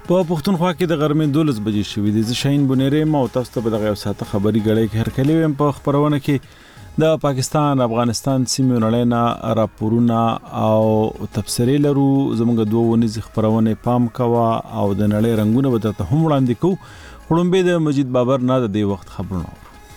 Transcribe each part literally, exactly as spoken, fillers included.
په پښتونخوا کې د غرمې دولس بجې شوې دي. زه شاهین بنيري ما او تاسو ته په دغه یو ساعته خبري غړې کې هر کلی ویم. په خبرونه کې د پاکستان افغانستان سیمې نړۍ راپورونه او تفسیري لرو. زموږ دوه ونیز خبرونه پام کوا او د نړۍ رنگونه به درته هم وړاندې کوو. خړمبه د مجید بابر نه د دې وخت خبرونه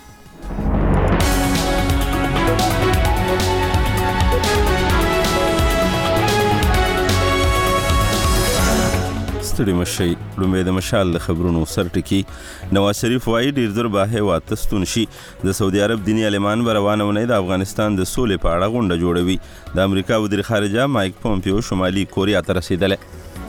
ستړي مشي. لومړی د مشال د خبرونو سرټکی. نواز شریف وایي ډیر زر به هیواد ته ستون شي. د سعودي عرب دینی عالمان به روانه ونې د افغانستان د سولې په اړه غونډه جوړوي. د امریکا وزیر خارجه مایک پومپیو شمالي کوریا ته رسیدلی.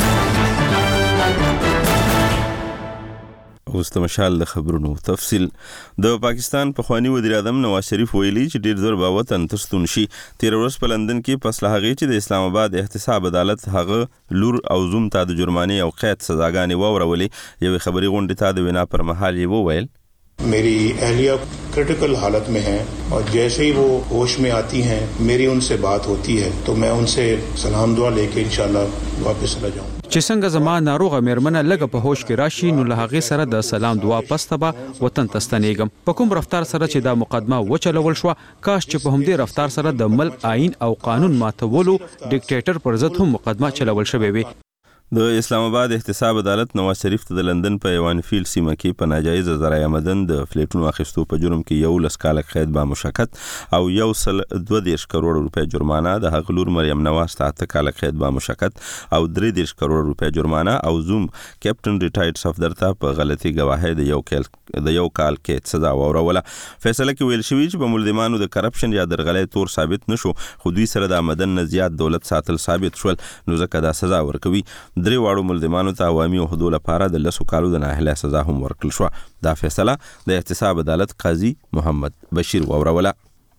اوس د مشال د خبرونو تفصیل. د پاکستان پخوانی وزیر اعظم نواز شریف ویلي چې ډیر زر به وطن ته ستون شي. تیر ورځ په لندن کې پس له هغې چې د اسلام آباد احتساب عدالت هغه لور او زوم ته د جرمانې او قید سزاګانې واورولې. یوې خبري غونډې ته د وینا پر مهال یې وویل मेरी اہلیہ کرٹیکل حالت میں ہیں اور جیسے ہی وہ ہوش میں آتی ہیں میری ان سے بات ہوتی ہے تو میں ان سے سلام دعا لے کے انشاءاللہ واپس چلا جاؤں. چې څنګه زما ناروغه میرمنه لګه په هوش کې راشي نو له هغې سره د سلام دعا پسته به وطن ته ستنېږم. په کوم رفتار سره چې دا مقدمه وچلول شوه کاش چې په همدې رفتار سره د ملک آئین او قانون ماتولو ډیکټیټر پر ضد هم مقدمه چلول شوې وي. د اسلام آباد احتساب عدالت نواز شریف ته د لندن په ایوانفیل سیمه کې په ناجایز ذرایع آمدن د فلیټونو اخیستو په جرم کې یو لس کاله قید با مشکت او یو سل دوه دېرش کروڑ روپۍ جرمانه. د هغه لور مریم نواز ته اته کاله قید با مشکت او درې دېرش کروڑ روپۍ جرمانه او زوم کیپټن ریټایرډ صفدر ته په غلطي گواهی د یو کال د یو کال کې سزا واوروله. فیصله کې ویل شوی چې په ملزمانو د کرپشن یا درغلۍ تور ثابت نشو خو دوی سره د آمدن نه زیات دولت ساتل ثابت شول نو ځکه دا سزا ورکوي. درې واړو ملزمانو ته عوامي عهدو لپاره د لسو کالو د ناهیلۍ سزا هم ورکړل شوه. دا فیصله د احتساب عدالت قاضي محمد بشیر واوروله.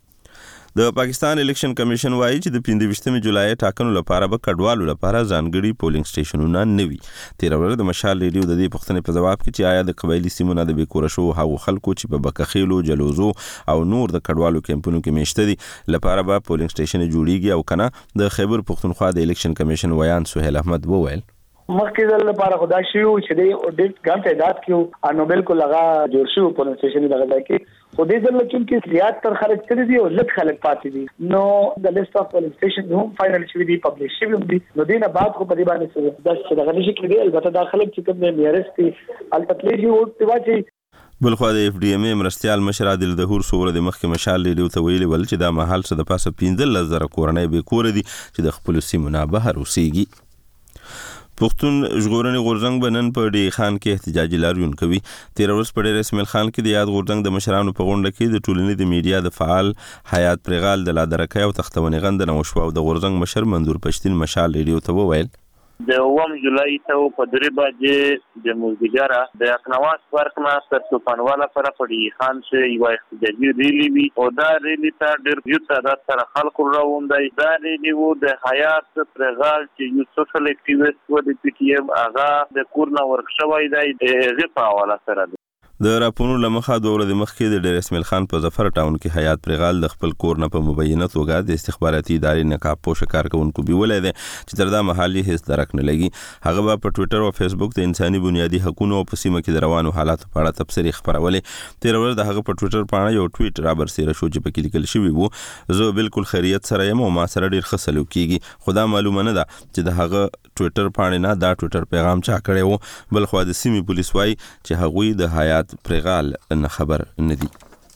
د پاکستان الیکشن کمیشن وایي چې د پنځه ویشتمې جولای ټاکنو لپاره به کډوالو لپاره ځانګړي پولینګ سټیشنونه نه وي. تېره ورځ د مشال ریډیو د دې پوښتنې په ځواب کې چې آیا د قبایلي سیمو نه د بېکوره شوو هغو خلکو چې په بکخیلو جلوزو او نور د کډوالو کیمپونو کې میشته دي لپاره به پولینګ سټیشن جوړیږي او کنه. د خیبر پښتونخوا د الیکشن کمیشن ویان سهیل احمد وویل مخکې دل لپاره خدا شیو چې د ډیټ ګام تعداد کې انو بالکل هغه جوړ شو په سټیشن دغه ځای کې خو دې ځل چې زیات تر خلک کړي دي او لږ خلک پاتې دي نو د لیست اف پولینګ سټیشن هم فائنل شوی دی پبلش شوی دی. نو دینه بعد خو په دې باندې د څه دغه نشي کېدی. البته دا خلک چې کوم نیرست دي البته یو تواچی. بلخوا د اف ډي ام ای مرستیال مشر عادل دهور سوره د مخکې مشال ریډیو ته ویلي ول چې دا مهال څه د پاسه پنځلس زره کورنۍ بېکوره دي چې د خپلو سیمو نه بهر اوسېږي. پښتون ژغورنې غورځنګ به نن په ډي خان کې احتجاجي لاریون کوي. تېره ورځ په ډېر اسماعیل خان کې د یاد غورځنګ د مشرانو په غونډه کې د ټولنې د میډیا د فعال حیات پرغال د لادرکۍ او تختونې غندنه وشوه او د غورځنګ مشر منظور پښتین مشال ریډیو ته وویل د اووم جولای ته په درې بجې د مازدیګره د اقنواس پارک نه تر توپانواله پورې په ډي خان کې یو احتجاجي ریلی وي او دا ریلی ته ډېر زیات تعداد سره خلکو راوندي. دا ریلی وو د حیات پرغال چې یو سوشل اکټیویسټ و د پی ټی ایم هغه د کورنا ورکشوي دی د په حواله سره. د راپورونو له مخه دوه ورځې مخکې د ډیر اسماعیل خان په ظفر ټاون کې حیات پرغال د خپل کور نه په مبینه توګه د استخباراتي ادارې نقاب پوشه کارکونکو بیولې ده چې تر دا مهال یې هیڅ درک نه لګي. هغه به په ټوئیټر او فیسبوک د انساني بنیادي حقوقو په سیمه کې د روانو حالاتو په اړه تبصرې خبرولې. تیر ورځ د هغه په ټوئیټر باندې یو ټویټ را برسېره شو چې په کې لیکل شوی وو زه بالکل خیریت سره یم او ما سره ډیر ښه سلوک کیږي. خو دا معلومه نه ده چې د هغه ټوئیټر باندې نه دا ټوئیټر پیغام چا کړی وو. بل خو د سیمې پولیس وایي چې هغوی د حیات پرغال نه خبر نه دي.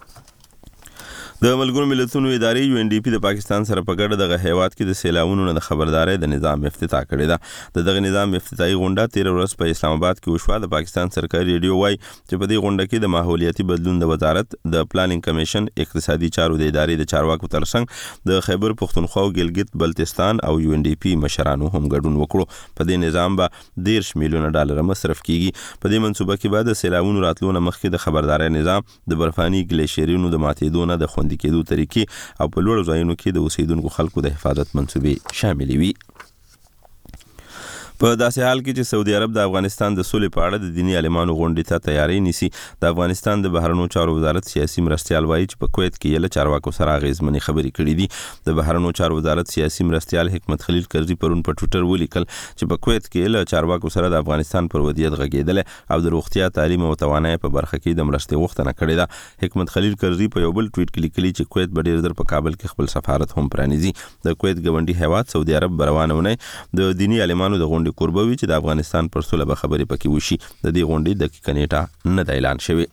د ملګرو ملتونو ادارې یو ان ډي پی د پاکستان سره په ګډه دغه هیواد کې د سیلابونو نه د خبردارۍ د نظام افتتاح کړی ده. د دغه نظام افتتاحي غونډه تېره ورځ په اسلام آباد کې وشوه. د پاکستان سرکاري ریډیو وایي چې په دې غونډه کې د ماحولیاتي بدلون د وزارت د پلانینګ کمیشن اقتصادي چارو د ادارې د چارواکو ترڅنګ د خیبر پښتونخوا او ګلګت بلتستان او یو ان ډي پی مشرانو هم ګډون وکړو. په دې نظام به دېرش میلیونه ډالر مصرف کیږي. په دې منصوبه کې به د سیلابونو راتلو نه مخکې د خبردارۍ نظام د برفاني ګلیشیرونو د ماتېدو نه د خوندي کېدو طریقې او په لوړو ځایونو کې د اوسیدونکو خلکو د حفاظت منصوبې شاملې وي. په داسې حال کې چې سعودي عرب د افغانستان د سولې په اړه د دینی عالمانو غونډې ته تیاری نیسي، د افغانستان د بهرنیو چارو وزارت سیاسي مرستیال وایي چې په کویت کې له چارواکو سره اغېزمنې خبرې کړې دي. د بهرنیو چارو وزارت سیاسي مرستیال حکمت خلیل کرزي پرون په ټوئیټر ولیکل چې په کویت کې له چارواکو سره د افغانستان پر وضعیت غږېدل او د روغتیا، تعلیم او توانایي په برخه کې د مرستې غوښتنه کړې ده. حکمت خلیل کرزي په یو بل ټویټ کې لیکلي چې کویت به ډېر زر په کابل کې خپل سفارت هم پرانیزي. د کویت ګاونډي هیواد سعودي عرب روانه ونی د دینی عالمانو د غونډې کوربه وي چې د افغانستان پر سوله به خبرې پکې وشي. د دې غونډې دقیقه نیټه نه ده اعلان شوې.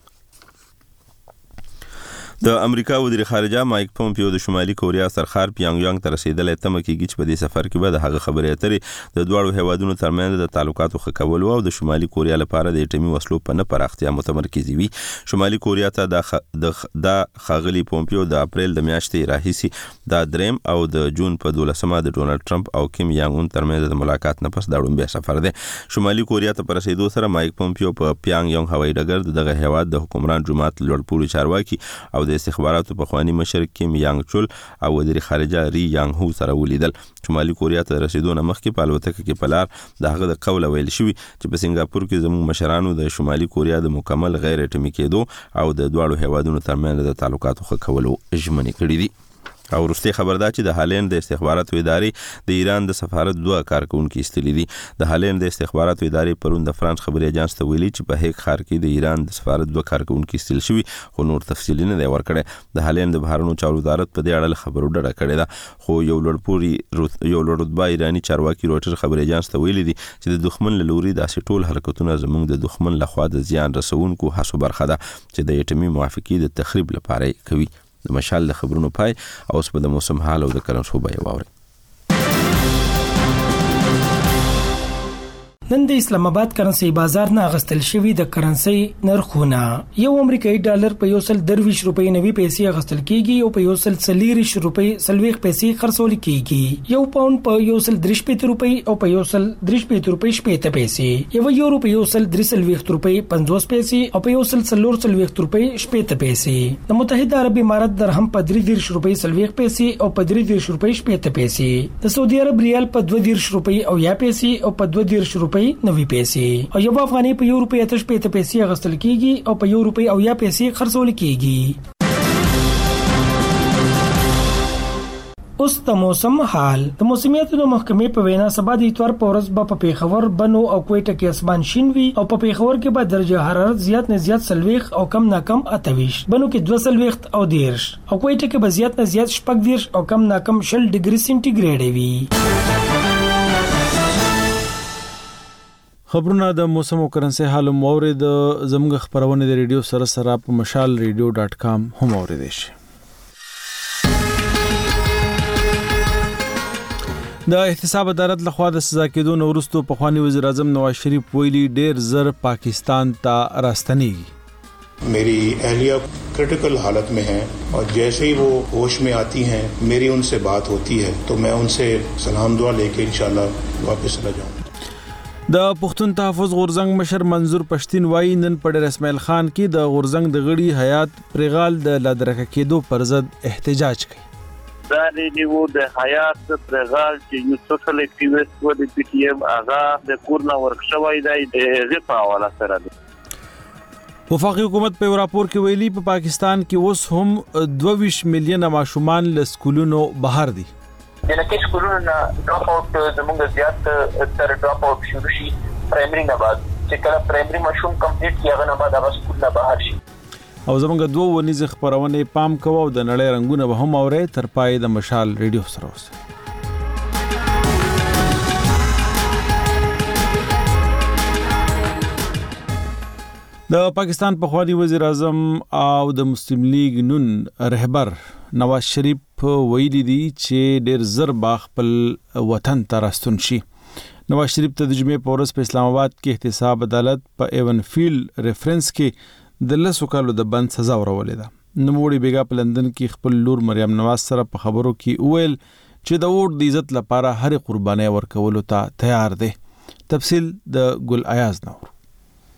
د امریکا وزیر خارجه مایک پومپیو د شمالي کوریا سرخار پیانګ یانګ ته رسیدلې تمه کېږي چې په دې سفر کې به د هغه خبرې اترې د دواړو هیوادونو ترمنځ د تعلقاتو ښه کولو او د شمالي کوریا لپاره د اټومي وسلو په نه پراختیا متمرکز وي. شمالي کوریا ته د خ... د خاغلی پومپیو د اپریل د میاشتې راهیسي د دریم او د جون په دولسمه د ډونالد ټرمپ او کیم یانګ اون ترمنځ د ملاقات نه پس دا لومړی سفر دی. شمالي کوریا ته پر رسیدو سره مایک پومپیو په پیانګ یانګ هوایي ډګر دغه هیواد د حکمران جماعت لوړپوړي چارواکي او د استخباراتو په خواني مشر کیم یانګ چول او وزیر خارجه ری یانګ هو سره ولیدل. شمالي کوریا ته رسیدو نه مخکې په الوتکه کې په لار د هغه د قول ویل شوی چې په سنگاپور کې زموږ مشرانو د شمالي کوریا د مکمل غیر اټومي کېدو او د دواړو هیوادونو ترمنځ د تعلقاتو ښه کولو ژمنې کړې دي. او وروستي خبر دا چې د هالند د استخباراتو ادارې د ایران د سفارت دوه کارکونکي استلي دي. د هالند د استخباراتو ادارې پرون د فرانس خبري اژانس ته ویلي چې په هیګ ښار کې د ایران د سفارت دوه کارکونکي استل شوي، خو نور تفصیل نه دی ورکړی. د هالند د بهرنیو چارو وزارت په دې اړه خبرو ډډه کړې ده، خو یو لوړپوړي یو لوړ رتبه ایرانی چارواکي روټر خبري اژانس ته ویلي دي چې د دښمن له لوري داسې ټول حرکتونه زموږ د دښمن لخوا د زیان رسونکو هڅو برخه ده چې د اټومي موافقې د تخریب لپاره کوي. د مشال د خبرونو پای او اوس په د موسم حال او د کرنسو به واوري. نن د اسلام آباد کرنسي بازار نه اغستل شوی د کرنسي نرخونه یو امریکایي ډالر په یو سل درویش روپۍ نوي پیسې اغستل کیږي او په یو سل څلوریش روپۍ سلويخ پیسې خرڅول کیږي. یو پاوند په یو سل دریش پېته روپۍ او په یو سل دریش پېته روپۍ شپېته پیسې، یو یورو په یو سل درې سلويخ روپۍ پنځوس پیسې او په یو سل څلور سلويخ روپۍ شپېته پیسې. د متحده عرب امارات درهم په درې دیرش روپۍ سلويخ پیسې او په درې دیرش روپۍ شپېته پیسې. د سعودي عرب ریال په دوه دیرش روپۍ او یا پیسې او په دوه دیرش روپۍ نوي پیسې او یو افغاني په یو روپۍ اتش پېته پیسې اغستل کیږي او په یو روپۍ او یا پیسې خرڅول کیږي. اوس د موسم حال. د موسمیاتو د محکمې په وینا سبا د اتوار په ورځ به په پیښور، بنو او کوټه کې اسمان شین وي او په پیښور کې به درجه حرارت زیات نه زیات سلويخ او کم نه کم اتويش، بنو کې دوه سلويخ او دیرش او کوټه کې به زیات نه زیات شپږ دیرش او کم نه کم شل ډیګري سنټیګریډ وي. خبرونه د موسم او کرنسي حال موري د زموږ خبرونه د ریډیو سره سره په مشال ریډیو ډاٹ کام هم اوریدئ شي. د احتساب عدالت لخوا د سزا کېدو نه وروسته په خواني وزیر اعظم نواز شریف ویلي ډېر زر پاکستان ته راستنیږي. मेरी अहलिया क्रिटिकल हालत में है और जैसे ही वो होश में आती हैं मेरी उनसे बात होती है तो मैं उनसे सलाम दुआ लेके इंशाल्लाह वापस चला जाऊंगा. د پښتون تحفظ غورزنګ مشر منظور پښتين وایي نن په ډېر اسماعیل خان کې د غورزنګ د غړي حیات پرغال د لادرکه کېدو پر ضد احتجاج کوي. دا ریډیو د حیات پرغال چې یو سوشل اکټیویسټ و د پی ټی ایم هغه د کورنا ورکشوي د غفا والا سره دی. وفاقي حکومت په راپور کې ویلي په پاکستان کې اوس هم دوه ویشت میلیونه ماشومان له سکولونو بهر دي. د لکه سکولونو نه ډراپ اوټ زموږ زیات تر ډراپ اوټ شروع شي پرایمري نه بعد چې کله پرایمري مشروم کمپلیټ کیږي نه بعد هغه سکول نه بهر شي. او زموږ دوه ونیز خبرونه پام کوو د نړۍ رنگونه به هم اوري تر پای د مشال ریډیو سره اوسه. د پاکستان په خواني وزیر اعظم او د مسلم لیگ نون رهبر نواز شریف ویلي دي چې ډېر زر با خپل وطن ته راستون شي. نواز شریف ته د جمعې په ورځ په اسلام آباد کې احتساب عدالت په ایون فیلډ ریفرنس کې د لسو کالو د بند سزا ورولې ده. نوموړي بیګا په لندن کې خپل لور مریم نواز سره په خبرو کې وویل چې د ووټ د عزت لپاره هر قرباني ورکولو ته تیار دی. تفصیل د ګل ایاز نور.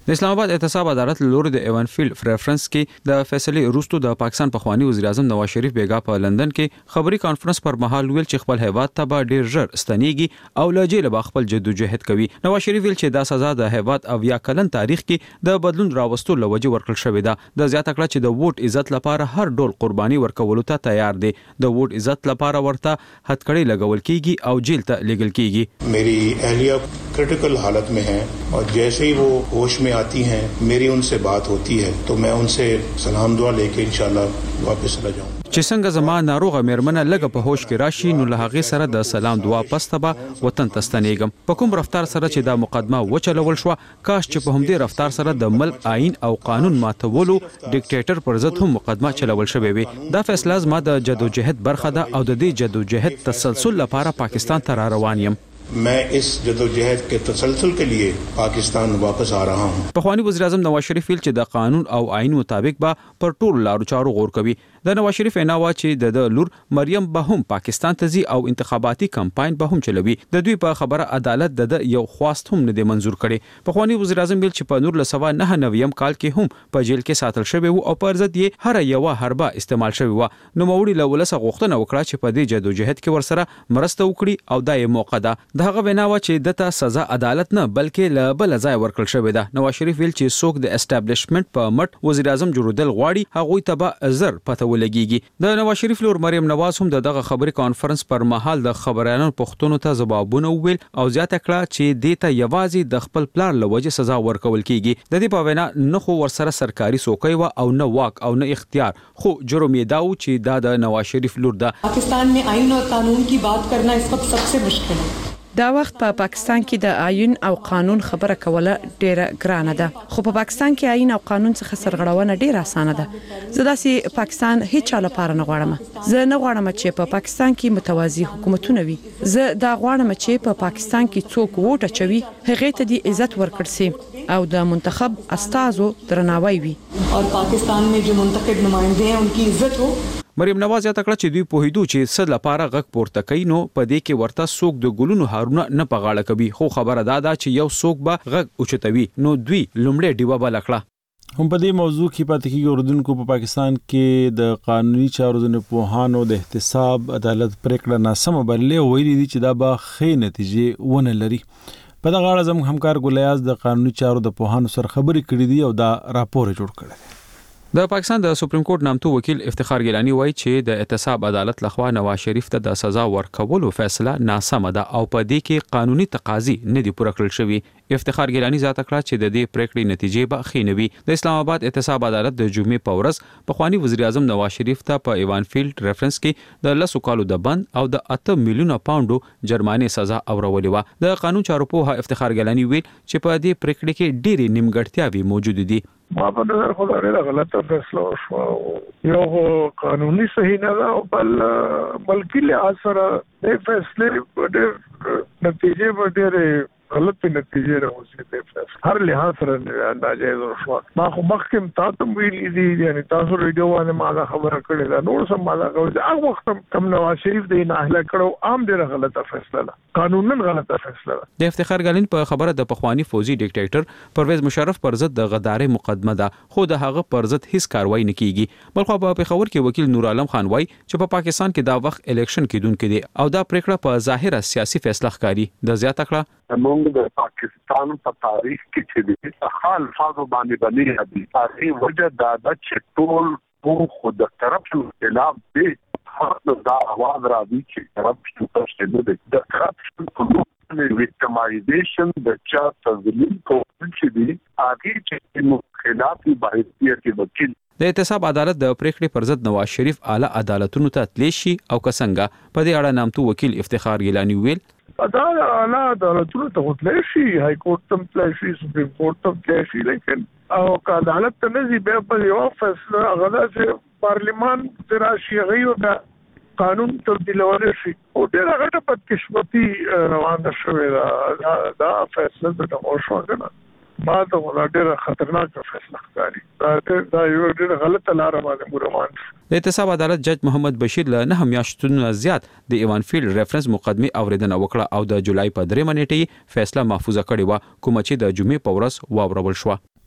د اسلام آباد احتساب عدالت لور د ایوانفیلد پریفرنس کې د فیصله وروسته د پاکستان پخوانی وزیر اعظم نواز شریف بیګا په لندن کې خبري کانفرنس پر مهال ویل چې خپل هیواد ته به ډیر ژر ستنیږي او له جیل به خپل جدوجہد کوي. نواز شریف ویل چې دا سزا د هیواد او یا کلن تاریخ کې د بدلون راوستلو لوجه ورکړل شوې ده. د زیاته کړه چې د ووټ عزت لپاره هر ډول قرباني ورکولو ته تیار دي. د ووټ عزت لپاره ورته هتکړې لګول کیږي او جیل ته لیږل کیږي. मेरी अहलिया क्रिटिकल हालत में है और जैसे ही वो होश में आती हैं मेरी उनसे बात होती है तो मैं उनसे सलाम दुआ लेके इंशाल्लाह वापस चला जाऊँ. چې څنګه زما ناروغه میرمنه لګه په هوش کې راشي نو له هغه سره د سلام دعا پسته به وطن ته ستنېږم. په کوم رفتار سره چې دا مقدمه وچلول شو کاش چې په همدې رفتار سره د ملک آئین او قانون ماتولو ډیکټیټر پر ضد هم مقدمه چلول شوې وي. دا فیصله زما د جدوجہد برخه ده او د دې جدوجہد تسلسل لپاره پاکستان ته را روان یم. मैं इस जदोजहद के तसलसल के लिए पाकिस्तान वापस आ रहा हूँ. پخوانی وزیر اعظم نواز شریف ویل چې د قانون او آئین مطابق به پر ټول لارو چارو غور کوي. د نواز شریف علاوه چې د لور مریم به هم پاکستان ته ځي او انتخاباتي کمپاین به هم چلوي. د دوی په خبره عدالت د یو خواست هم نه دی منزور کړي. پخوانی وزیر اعظم ویل چې په نور لسوا نه نویم کال کې هم په جیل کې ساتل شوی او پر ضد یې هر یو حربه استعمال شوی و. نو موري له ولسه غوښتنه وکړه چې په دې جدوجہد کې ورسره مرسته وکړي او دا یې موقع ده. دغه ویناوه چې دته سزا عدالت نه بلکې له بل ځای ورکړل شوې ده. نواز شریف ویل چې څوک د اسټابلیشمنت په مټ وزیر اعظم جوړیدل غواړي هغه ته به زر پته ولګيږي. د نواز شریف لور مریم نواز هم دغه خبري کانفرنس پر مهال د خبريالانو پښتنو ته جوابونه ویل او زیاته کړه چې د ته یوازې د خپل پلان لوجه سزا ورکول کیږي. د دې په وینا نه خو ورسره سرکاري څوکۍ و او نه واک او نه اختیار خو جرم یې داو چې دا د نواز شریف لور ده. पाकिस्तान में आईन और कानून की बात करना इस वक्त सबसे मुश्किल है. دا وخت په پا پاکستان کې د آئین او قانون خبره کوله ډیره ګرانه ده خو په پا پاکستان کې آئین او قانون څخه سرغړونه ډیره اسانه ده. زه داسې پاکستان هیڅ چا لپاره نه غواړم. زه نه غواړم چې په پا پاکستان کې متوازی حکومتونه وي. زه دا غواړم چې په پا پاکستان کې څوک ووټ اچوي هغه ته د عزت ورکړل شي او د منتخب استازو درناوی وي और पाकिस्तान में जो मुंतखब नुमाइंदे हैं उनकी इज्जत हो. مریم نواز یې تکړه چې دوی په هیدو چې صد لپاره غږ پورته کوي نو په دې کې ورته څوک د ګلونو هارونه نه پغاړه کوي خو خبره دا ده چې یو څوک به غږ اوچتوي نو دوی لومړی ډیوه بلکړه. هم په دې موضوع کې پاتې کېږي اردوونکو په پاکستان کې د قانوني چارو د پوهانو د احتساب عدالت پریکړه ناسمه بللې ویلي دي چې دا به ښې نتیجې ونه لري. په دغه اړه زموږ همکار ګلیاز د قانوني چارو د پوهانو سره خبرې کړې دي او دا راپور جوړ کړی دی. د پاکستان د سپریم کورټ نامتو وکیل افتخار ګیلانی وایي چې د احتساب عدالت لخوا نواز شریف ته د سزا ورکولو فیصله ناسمه ده او په دې کې قانوني تقاضي نه دي پوره کړل شوی. افتخار ګیلانی ذاته کړه چې د دې پریکړې نتیجې به ښې نه وي. د اسلام آباد احتساب عدالت د جمعې په ورځ پخوانی وزیر اعظم نواز شریف ته په ایوانفیلد ریفرنس کې د لسو کالو د بند او د اته میلیونه پاونډو جرمانه سزا اورولې و. د قانون چارو په افتخار ګیلانی ویل چې په دې پریکړې کې ډېری نیمګړتیاوې موجود دي. ما په نظر خو دا ډېره غلطه فیصله وشوه. یو قانوني صحیح نه ده او بل ملکي لحاظ سره د فیصلې په ډېر نتیجې په ډېرې غلط نتیجې راوځي. هر لحاظ سره ناجایز وشوه. ما خو مخکې تاسو ویلي دي یعنی تاسو ریډیو باندې ما دا خبره کړې ده نور سم ما دا کوي هغه وخت کم نواز شریف د نه اهله کړو عام ډېره غلطه فیصله ده قانونن غلطه فیصله ده. د افتخار ګالین په خبره د پخوانی فوجي ډیکټیټر پرویز مشرف پر ضد د غدارې مقدمه ده خو د هغه پر ضد هیڅ کاروایی نه کیږي. بلخو په پیښور کې وکیل نور عالم خان وایي چې په پاکستان کې دا وخت الیکشن کېدونکې دي او دا پریکړه په ظاهره سیاسي فیصله ښکاري. د زیاته کړه موږ د پاکستان په تاریخ کې چې د حال فاضو باندې باندې دي تاسو وجه دا د ټول په خود کرپشن خلاف دی هغه دا आवाज راځي چې کرپشن څه نه دی د کرپشن په ویکټمایزیشن د چا تذلیل کول چې دی هغه چې مخالفي باید کې وکیل د احتساب عدالت د پریکړې پر ضد نواز شریف اعلی عدالتونو ته تللی شي او کسنګه په دې اړه نامتو وکیل افتخار ګیلانی ویل دا اعلی عدالتونو ته تللی شي های کورټ تم تللی شي سپریم کورټ تم تللی شي لیکن او عدالت ته نه زی به په یو فیصله غدا چې پارلیمان تراشي غيو دا قانون تبدیلول شي او ډیره غټه بدقسمتي روانه شوې ده دا فیصله د اوشو کنه ما ته ډیره خطرناک فیصله ښکاري دا دا یو ډیره غلطه لار باندې روان شو. د احتساب عدالت جج محمد بشیر له نه میاشتونو زیات د ایوانفیلد ریفرنس مقدمه اوریدنه وکړه او د جولای په درې نیټه فیصله محفوظه کړې و کوم چې د جمعې په ورځ واورول شو.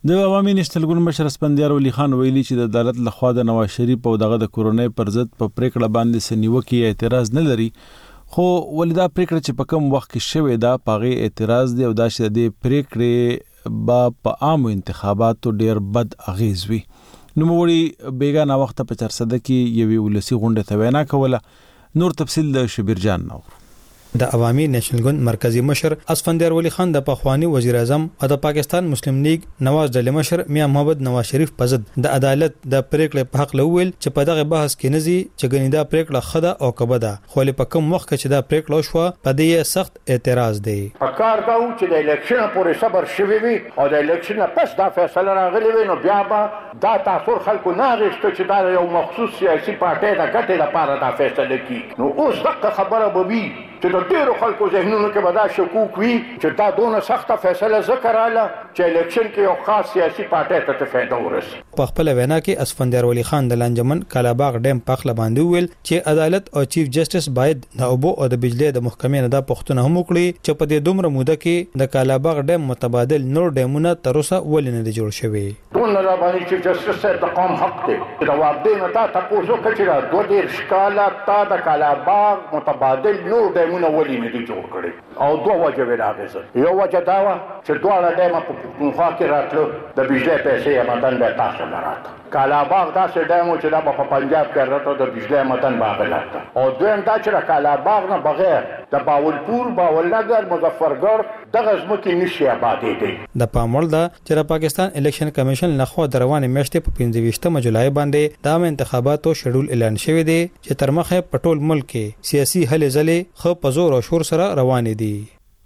د عوامي نېشنل ګوند مشر اسفندیار ولی خان ویلي چې د عدالت لخوا د نواز شریف او دغه د کورونۍ پر ضد په پریکړه باندې سنیوکي اعتراض نه لري، خو ولدا پریکړه چې په کوم وخت کې شوې ده پاغه اعتراض دی او دا چې د پریکړې با په عام انتخاباتو ډیر بد اغیز وي. نو موري بیگانه وخت په چرسده کې یوې ولسی غونډه ته وینا کوله. نور تفصیل د شبیر جان نو. د عوامي نېشنل ګوند مرکزی مشر اسفندیار ولی خان د پخوانی وزیر اعظم او د پاکستان مسلم لیگ نواز ډلې مشر میاں محمد نواز شریف په ضد د عدالت د پریکړې په حق لویل چې په دغه بحث کې نزي چې ګنیدا پریکړه خده او کبده، خو په کوم وخت کې چې دا پریکړه شو په دې سخت اعتراض دی. پکار دا و چې د الیکشن پورې صبر شوي وي او د الیکشن پس دا فیصله راغلی وي، نو بیا به دا تاسو خلکو نه غوښتل چې دا یو مخصوص سیاسي پارټي د ګټې لپاره دا فیصله کوي. نو اوس دغه خبره به وي چې د ډیرو خلکو ذهنونو کې به دا شکوک وي چې دا دونه سخته فیصله ذکر رااله چې الیکشن کې یو خاص سیاسي پارټي ته فایده ورسي. په خپل وینا کې اسفندیار ولی خان د لنجمن کالاباغ ډیم په خله باندې ویل چې عدالت او چیف جسټس باید د اوبو او د بجلی د محکمې نه د پښتون هم وکړي چې په دې دومره موده کې د کالاباغ ډیم متبادل نور ډیمونه تر اوسه ولې نه جوړ شوي. ټول نه باندې چیف جسټس د قوم حق دی چې دا وابدې نه تا تاسو کچرا دوه ډیر شکاله تا د کالاباغ متبادل نور ډیمونه ولې نه جوړ کړي او دوه وجه ویراغه. یو وجه دا و چې دواړه ډیمه په پښتونخوا کې راتلو د بجلی پیسې آمدن به تاسو لراته. کالاباغ دا چې ډیمو چې دا په پنجاب کې راته د بجلی آمدن باغلاته، او دویم دا چې کالاباغ نه بغیر د باولپور، باولنګر، مظفرګړ دغه ځمکې نشي آبادېدې. د پاموړ دا چې د پاکستان الیکشن کمیشن لخوا د روانې میاشتې په پنځه ویشتمه جولای باندې د عام انتخاباتو شیډول اعلان شوی دی چې تر مخه په ټول ملک کې سیاسي هلې ځلې خو په زور او شور سره روانې دي.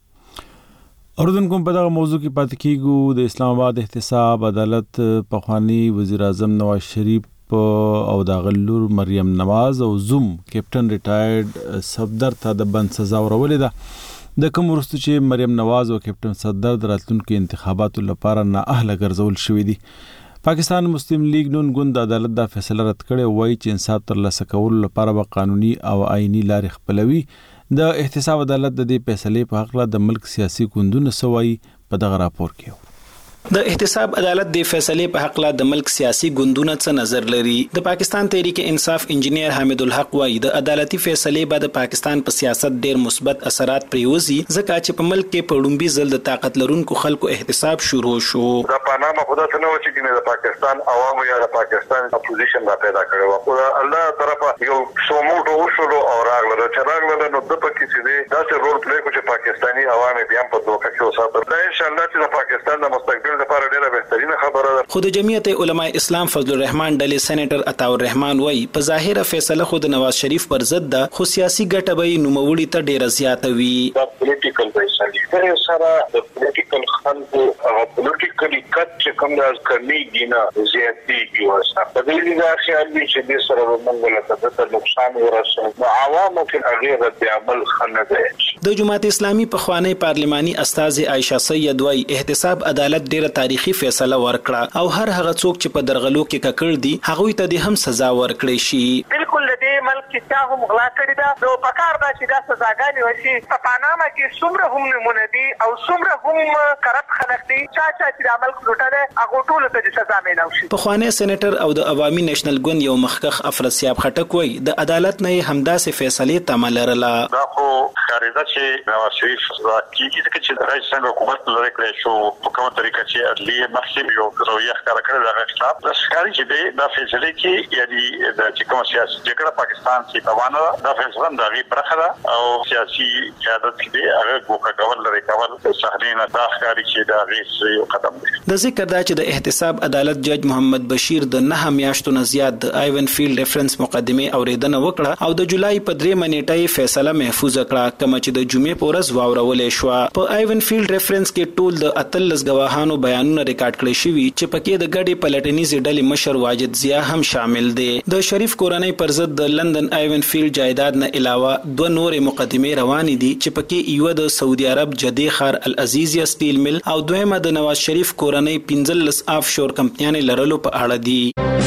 اردن کوم په دغه موضوع کې پاتې کیږو. د اسلام آباد احتساب عدالت پخوانی وزیر اعظم نواز شریف او د غلور مریم نواز او زوم کیپټن ریټایرډ صفدر ته د بند سزا ورولې ده. د کوم ورستو چې مریم نواز او کیپټن صفدر د راتلونکو انتخاباتو لپاره نااهله ګرځول شوې دي. پاکستان مسلم لیگ نون ګوند عدالت دا فیصله رد کړي وایي چې انصاف ترلاسه کولو لپاره به قانوني او آئینی لارې خپلوي. د احتساب عدالت د دې فیصلې په حق د ملک سیاسي ګوندونو سوي په دغه راپور کې. د احتساب عدالت د فیصلې په حق لا د ملک سیاسي ګوندونو څخه نظر لري. د پاکستان تحریک انصاف انجینیر حامد الحق وایي د عدالتي فیصلې بعد پاکستان په سیاست ډیر مثبت اثرات پریوزي، ځکه چې په ملک کې په لومبي ځل د طاقت لرونکو خلکو احتساب شروع شو. د پاناما خدا څنګه و چې د پاکستان عوامو یا د پاکستان اپوزیشن را پیدا کړو، او الله طرفه یو سوموټو وشلو او راغله چې راغله نو د پکې چې دا چې رول پلی کو چې پاکستاني عوام بیا په دوکه کې وساتل. دا ان شاء الله چې د پاکستان د مستقبل لپاره ډیره بهترینه خبره ده. خو د جمعیت علماء اسلام فضل الرحمن ډلې سېنیټر عطا الرحمن وایي په ظاهره فیصله خود نواز شریف پر ضد ده، خو سیاسي ګټه به نوموړي ته ډیره زیاته وي. دا پولیټیکل فیصله پر سره د پولیټیکل خلکو هغه پولیټیکلی کټ چې کوم راز کړنی دي نه زیاتېږي وسه. په دې دا خیال دي چې د سره ومنګل ته نقصان ورسوي. نو عوامو کې هغه رد عمل خنه ده. د جماعت اسلامي په خوانی پارلماني استاذ عائشہ سید وایي احتساب عدالت ډیره تاریخي فیصله ورکړه او هر هغه څوک چې په درغلو کې ککړ دي هغه ته د هم سزا ورکړي شي. بالکل دې ملک کې چا هم غلا کړی دا نو پکار دا چې دا سزاګانې وشي. په پاناما کې څومره هم نمونه دي او څومره هم کرپټ خلک دي چا چا چې د عمل کوټه هغه ټول ته سزا ملو شي. په خوانی سېنیټر او د عوامي نېشنل ګوند یو مخکخ افراسیاب خټک وایي د عدالت نه همداسې فیصله تمه لرله. دا خو خارجه چې نواز شریف راکېږي ځکه چې رئیس څنګه حکومت لري کړی شو په کومه طریقه چې عدلیه محکمې یو رویه ښکاره کړې ده هغه خلاف د ښکاري چې دا فیصله کې یعنی د چې کوم سیاسي جګړه پاکستان کې روانه ده دا فیصله د هغې برخه ده او سیاسي قیادت کې دی هغه ګوښه کول لري کول صحنې نه دا ښکاري چې د هغې یو قدم دی. د ذکر دا چې د احتساب عدالت جج محمد بشیر د نهه میاشتو نه زیات د آیون فیلډ ریفرنس مقدمه اوریدنه وکړه او د جولای په درې منېټه فیصله محفوظ کړه کوم چې د جمعې په ورځ واورولې شو. په آیون فیلډ ریفرنس کې ټول د اتلس گواهانو بیانونه ریکارډ کړي شوي چې پکې د ګډې پلټنیزې ډلې مشر واجد ضیا هم شامل دي. د شریف کورنۍ پر ضد د لندن آیون فیلډ جایداد نه علاوه دوه نورې مقدمې روانې دي چې پکې یو د سعودي عرب جدي خار العزیزیا سټیل مل او دویمه د نواز شریف کورنۍ پنځلس آف شور کمپنیانې لرلو په اړه دي.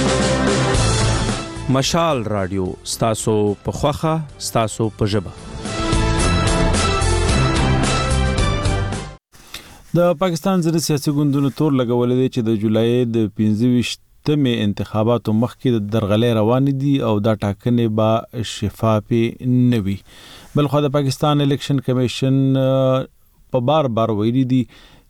مشال رادیو ستاسو په خوخه ستاسو په ژبه. د پاکستان ځینې سیاسي ګوندونو تور لګولې دي چې د جولای د پنځه ویشتمې انتخاباتو مخکې د درغلې روان دي او دا ټاکنې به شفافې نه وي. بلخو د پاکستان الیکشن کمیشن په بار بار ویلي دي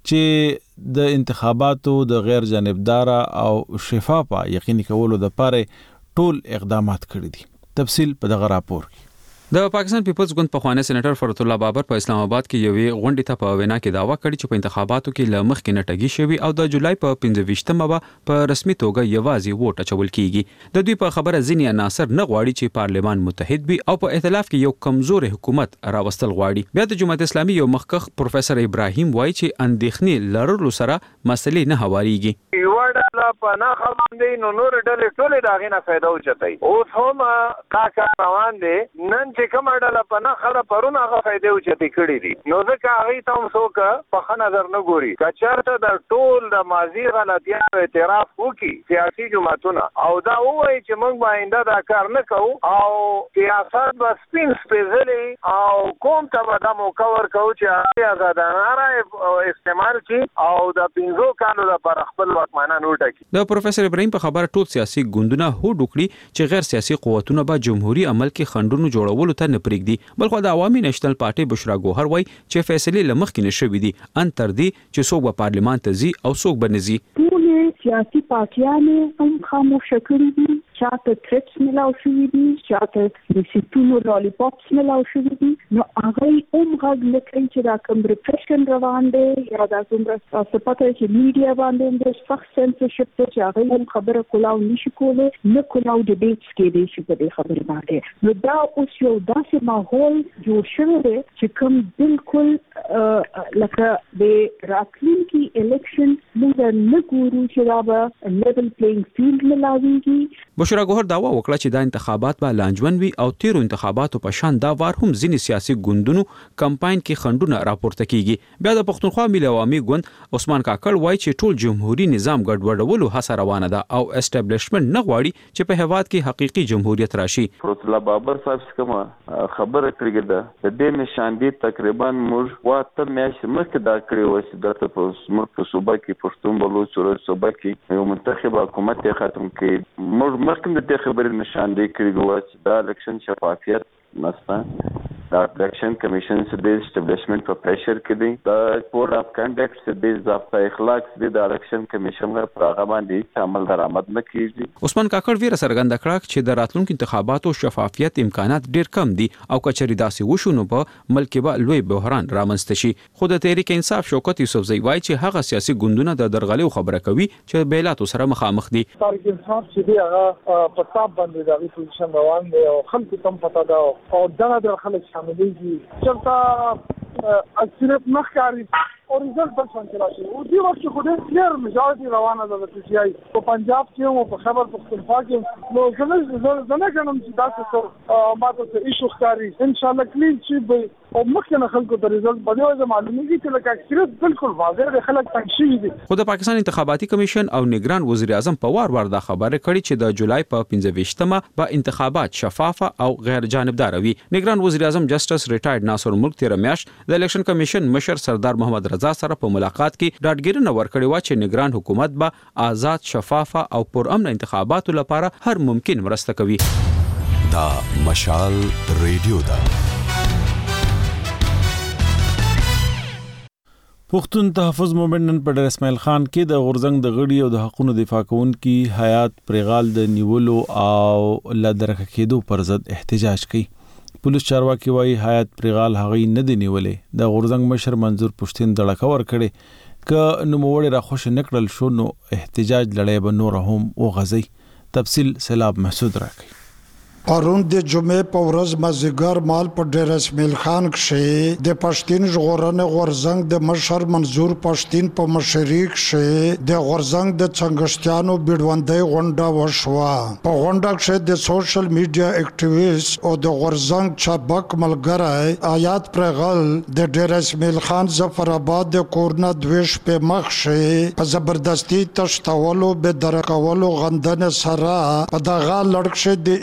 چې د انتخاباتو د غیر جانبدار او شفافه یقیني کولو لپاره ټول اقدامات کړی دي. تفصیل په دغه راپور کې. د پاکستان پیپلز ګوند په خوانه سېنیټر فرت الله بابر په اسلام آباد کې یوې غونډې ته په وینا کې داوا کړی چې په انتخاباتو کې ل مخکې نټګي شوی او د جولای په پنځه ویشتمه به په رسمي توګه یوازې ووټ اچول کیږي. د دوی په خبره ځینې عناصر نه غواړي چې پارلمان متحد وي او په ائتلاف کې یو کمزور حکومت راوستل غواړي. بیا د جماعت اسلامي یو مخکخ پروفیسور ابراهیم وایي چې اندېښنې لرلو سره مسلې نه هواريږي. یو ډله په نه خبرې نو نور ډلې ټولې داغې نه فائدہ اوچتای. اوس هم کاکا روان دي نن چې کوم ډله په نه خبره پرونه هغه فائدې اوچتې کړې دي. نو ځکه هغه ته هم څوک په ښه نظر نه ګوري. کچارته د ټول د ماضي غلطیانو اعتراف وکړي سیاسي جماعتونه او دا وایي چې موږ به آینده دا کار نه کوو او سیاست به سپین سپېڅلې او کوم ته به دا موقع ورکوو چې آزادانه رایې استعمال کړي او د پنځو کالو لپاره خپل واکمنان وټاکي. د پروفیسور ابراهیم په خبره ټول سیاسي ګوندونه هوډ وکړي چې غیر سیاسي قوتونه به جمهوریت عمل کې خنډونو جوړولو ته نه پرېږدي. بلخو د عوامي نېشنل پارټي بشرا ګوهر وایي چې فیصلې له مخکې نشوي دي ان تر دې چې څوک به پارلمان ته ځي او څوک به نه ځي. ټول سیاسي پارټیانې هم خاموش کړي دي. چاته تریپس ملاو شوي دي، چاته د سیټونو لالیپاپس ملاو شوي دي. نو هغه هم غږ نه کوي چې دا کوم ریپریشن روان دی یا دا کومه څه پته چې میډیا باندې د سخت سنسرشپ ته چې هغه هم خبره کولاو نشي کولی، نه کولاو ډیبیټس کېدی شي په دې خبرې باندې. نو دا اوس یو داسې ماحول جوړ شوی دی چې کوم بالکل لکه د راتلونکي الیکشن موږ نه ګورو چې دا به لیول پلینګ فیلډ ملاویږي. بشرا ګوهر داوا وکړه چې دا انتخابات به لانجمن وي او تیرو انتخاباتو په شان دا وار هم ځینې سیاسي ګوندونو کمپاین کې خنډونه راپورته کیږي. بیا د پښتونخوا ملي عوامي ګوند عثمان کاکړ وایي چې ټول جمهوریت نظام ګډوډولو هڅه روانه ده او اسټابلیشمنت نه غواړي چې په هیواد کې حقيقي جمهوریت راشي. فرت الله بابر صاحب کومه خبره کړې ده د دې نشان دي تقریبا موږ واته میاشتې مخکې دا کړی و چې د موږ په صوبه کې پښتون بلوچ او صوبه کې یو منتخب حکومت ختم کړي. موږ مخکې د دې خبرې نشان دی کړی و چې دا الیکشن شفافیت نشته. دا الیکشن کمیشن سے د اسټابلیشمنت په پریشر کې دی. دا کوډ اف کنډکټ سے د ضابطه اخلاق سے د الیکشن کمیشن پر هغه باندې عمل درآمد نه کیږي. عثمان کاکړ ویره څرګنده کړه چې د راتلونکو انتخاباتو شفافیت امکانات ډیر کم دي او کچري داسې وشو په ملک به لوی بحران رامنځته شي. خو د تحریک انصاف شوکت یوسفزئی وایي چې هغه سیاسي ګوندونه د درغلې خبره کوي چې بیلاتو سره مخامخ دي. تحریک انصاف چې دی هغه په تاب باندې د ریزولوشن روان دی او خلکو ته پتا ده او دا د خلک شاملېږي چې اکثریت مخکاري او ریزلټ بل څنګه راشي. او دی وخت خو دې کلیر میجارټي روانه ده د پی سی آی په پنجاب کې او په خبر پښتونخوا کې. نو زه زه نه کوم چې تاسو ته ماته څه ایشو ښکاري ان شاء الله کلین چې به او مخکنه خلکو ته ریزلټ بده وي معلومیږي چې لکه اکثریت بالکل واضح دی خلک تنګ شوي دي. خو د پاکستان انتخاباتي کمیشن او نگران وزیر اعظم په وار وار دا خبره کړې چې د جولای په پنځه ویشتمه به انتخابات شفاف او غیر جانبدار وي. نگران وزیر اعظم جسټس ریټایرډ ناصر ملک تیر میاشت د الیکشن کمیشن مشر سردار محمد رضا سره په ملاقات کې ډاډګیرنه ورکړې و چې نگران حکومت به آزاد، شفاف او پرامن انتخاباتو لپاره هر ممکن مرسته کوي. دا مشال ریډیو دا پښتون تحفظ مومنت نن په ډېر اسماعیل خان کې د غورزنګ د غړي او د حقوقو دفاع کوونکي حیات پرغال د نیولو او لدرکه کېدو پر ضد احتجاج کوي. پولیس چارواکي وایي حیات پرغال هغه نه دی نیولې. د غورزنګ مشر منظور پښتين دړکه ور کړي ک نو موړي را خوش نکړل شو نو احتجاج لړۍ به نور هم وغځي. تفصیل سیلاب محسود راکړي. پرون د جمعې په ورځ مازیګر مال په ډېر اسماعیل خان کې د پښتين ژغورنې غورزنګ د مشر منظور پښتين په مشرۍ کې د غورزنګ د څنګهشتيانو بیډوندۍ غونډه وشوه. په غونډه کې د سوشل میډیا اکټیویست او د غورزنګ چابک ملګری حیات پرغال د ډېر اسماعیل خان ظفر آباد د کورنا دویش په مخ کې په زبردستی تشتولو به درکولو غندنه سره په دغه لړ کې د احتجاج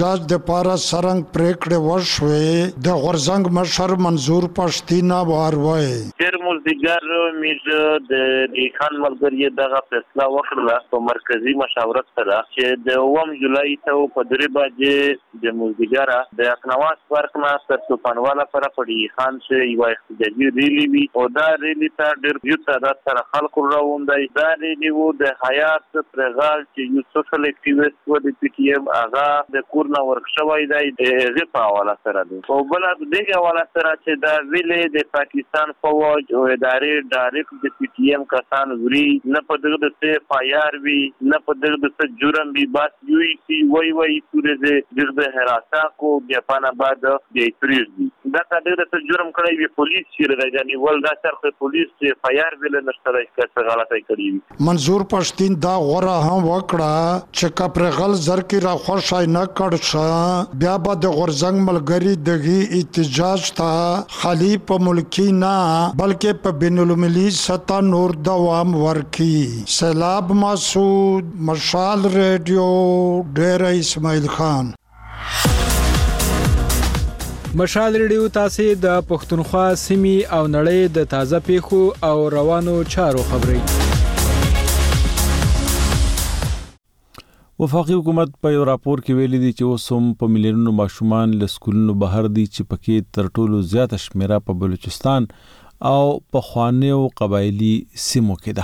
احتجاج د پاره سرنګ پریکړه وشوه د غورزنګ مشر منظور پښتینا واروي تر مزدګر میز د خان ملګری دغه فیصله وکړه په مرکزی مشاورت سره چې د اووم جولای ته په درې بجې د مزدګر د اکنواس ورکنا تر طوفانواله پر پړی خان چې یو احتجاجي ریلی وی او دا ریلی ته ډېر یو تعداد سره خلکو راوندای دا ریلی وو د حیات پرغال چې یو سوشل اکټیویسټ و د پی ټی ایم هغه د کورنا ورکشوي دی د په حواله سره دی او بل د دې حواله سره چې دا ویلې د پاکستان فوج او ادارې ډایرکټ د پی ټی ایم کسان وری نه په دغه د اف آی آر وی نه په دغه د جرم وی بس یو ای سی وای وای سورې د حراسه کو بیا پانا بعد د ایتریز دی دا دغه د جرم کړی وی پولیس چې راځي ول دا سره پولیس چې اف آی آر ویل نشته راځي غلطه کړی منظور پښتین دا غوړه هم وکړه چې کپرغل زر کې را خوشای نه کړ بیا به د غورزنګ ملګری دغه احتجاج ته خالی په ملکی نه بلکې په بین المللي سطح نور دوام ورکي سیلاب مسعود مشال ریډیو ډیر اسماعیل خان مشال ریډیو تاسو د پښتونخوا سیمې او نړۍ د تازه پیښو او روانو چارو خبري وفاقي حکومت په یو راپور کې ویلي دي چې اوسم په ملیونونو ماشومان له سکولونو بهر دي چې پکې تر ټولو زیات شمیره په بلوچستان او په خوانیو قبایلی سیمو کې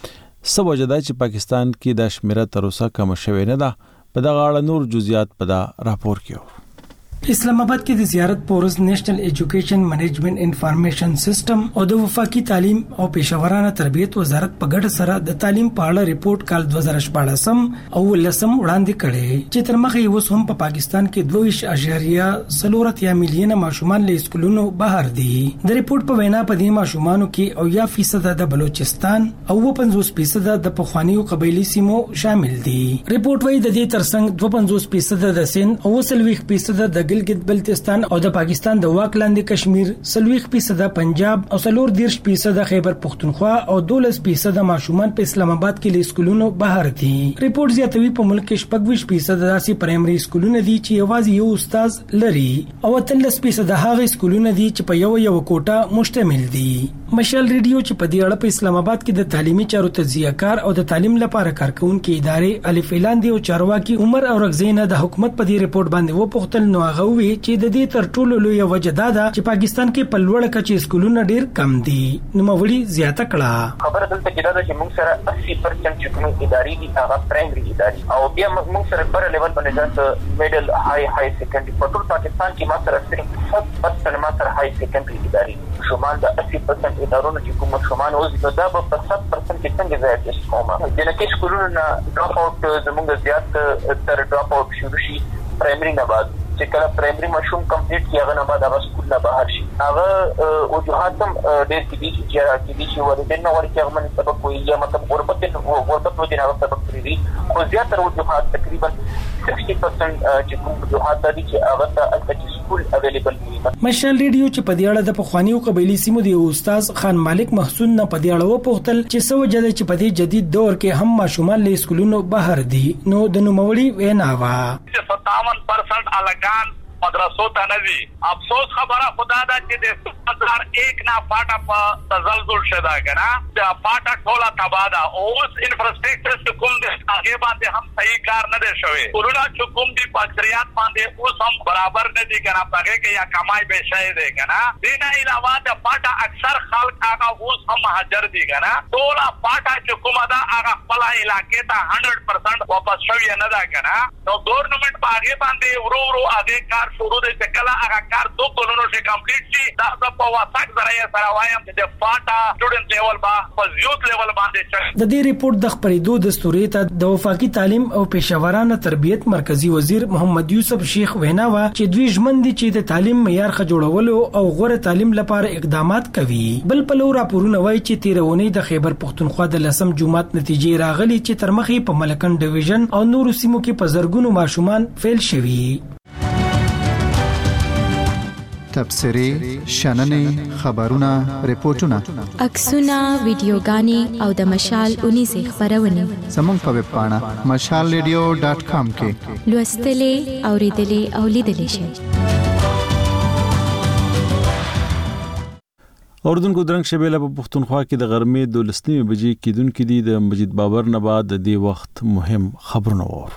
ده سو وجدا چې پاکستان کې د شمیره تر اوسه کم شوی نه ده په دغه اړه نور جزئیات په دا راپور کې اسلام آباد کې د زیارت پورز نېشنل ایجوکیشن منیجمنت انفارمیشن سیستم او د وفاقي تعلیم او پیشورانه تربیت وزارت په ګډه سره د تعلیم په اړه ریپورت کال دوه هزار شپږ او لسم وړاندې کړي چې تر مخه یې اوس هم په پاکستان کې دوه اعشاریه څلور اتیا میلیونه ماشومان له سکولونو بهر دي د ریپورت په وینا په دې ماشومانو کې او یا فیصد د بلوچستان او پنځوس فیصد د پخوانیو قبایلی سیمو شامل دي ریپورت وايي د دې ترڅنګ دوه پنځوس فیصد د سند او سلويخ فیصد د ګلګت بلتستان او د پاکستان د واک لاندې کشمیر سلويخ فیصد پنجاب او سلور دیرش فیصد خیبر پختونخوا او دولس فیصد ماشومان په اسلام آباد کې له سکولونو بهر دي ریپورت زیاتوي په ملک کې شپږ فیصد داسې پرایمري سکولونه دي چې یوازې یو استاد لري او اتلس فیصد هغه سکولونه دي چې په یو یو کوټه مشتمل دي مشال ریډیو چې په دې اړه په اسلام آباد کې د تعلیمي چارو تجزیه کار او د تعلیم لپاره کارکونکو ادارې الف اعلان دی او چارواکي عمر او رغزینه د حکومت په دې ریپورت باندې و پختل نو هغه وی چې د دې تر ټولو لوی وجه دا ده چې پاکستان کې په لوړ کچې سکولونه ډیر کم دي نو مولي زیاته کړه خبره دلته کې دا چې موږ سره اسی پرسنټ چې کوم ادارې دي هغه پرایمري ادارې او بیا موږ سره پر لیول باندې ځکه میډل های های سیکنډري په ټول پاکستان کې ما سره صرف سات پرسنټ ما سره های سیکنډري ادارې شمال د اسی پرسنټ ادارونو چې کوم شمال اوس دا په سات پرسنټ کې څنګه ځای کومه د لکه سکولونو ډراپ اوټ زموږ زیات تر ډراپ اوټ شروع شي پرایمري نه بعد چې کله پرایمري مشروم کمپلیټ کیږي نه بعد هغه سکول نه بهر شي هغه او جهات هم ډېر کې دي چې راځي دي چې ولې نه ورته هغه من سبق کوي یا مطلب غربت او غربت وجه نه سبق کوي خو زیاتره وجوهات تقریبا شصت پرسنټ چې کوم وجوهات دي چې هغه د سکول اویلیبل دي مشال ریډیو چې په دې اړه د پخوانیو قبایلی سیمو دی استاد خان مالک محسن نه په دې اړه وپوښتل چې څه وجه ده چې په دې جدید دور کې هم ماشومان له سکولونو بهر دي نو د نوموړي وینا وا ستاون پرسنټ الګان مدرسو ته نه دي افسوس خبره خدا دا چې د دو هزار یک نه پاټه په تزلزل شدا کنه د پاټه ټوله تبادا اوس انفراستراکچر کوم د هغه باندې هم صحیح کار نه دی شوی ورونه چې کوم دی پاکستان باندې اوس هم برابر نه دي کنه پاره کې یا کمای به شي دی کنه دینه علاوه د پاټه اکثر خلک هغه اوس هم مهاجر دي کنه ټوله پاټه چې کومه دا هغه خپل علاقې ته صد پرسنټ واپس شوی نه ده کنه نو ګورنمنت باغې باندې ورو ورو هغه کار شروع دي چې کله هغه کار دوه کلونو شي کمپلیټ شي دا په واسط ذریعہ سره وایم چې فاټا سټوډنټ لیول با په یوث لیول باندې د دې ریپورت د خبرېدو دستوري ته د وفاقي تعلیم او پیشورانه تربیت مرکزی وزیر محمد یوسف شیخ وینا وا چې دوی ژمن دي چې د تعلیم معیار ښه جوړولو او غوړه تعلیم لپاره اقدامات کوي بل په لور راپورونه وایي چې تیرونی د خیبر پختونخوا د لسم جمعات نتیجې راغلي چې تر مخې په ملکن ډیویژن او نورو سیمو کې په زرګونو ماشومان فیل شوي تبصرې شننې خبرونه ریپورتونه عکسونه ویډیوګانې او د مشال اونیزې خبرونه زموږ په ویب پاڼه مشال ریډیو ډاټ کام کې لوستلې اوریدلې او لیدلې شئ. اوردونکو درنګ شبيله په پښتونخوا کې د غرمې دولسنیمې بجې کېدونکې دي. د مجید بابر نه بعد د دې وخت مهم خبرونه وو.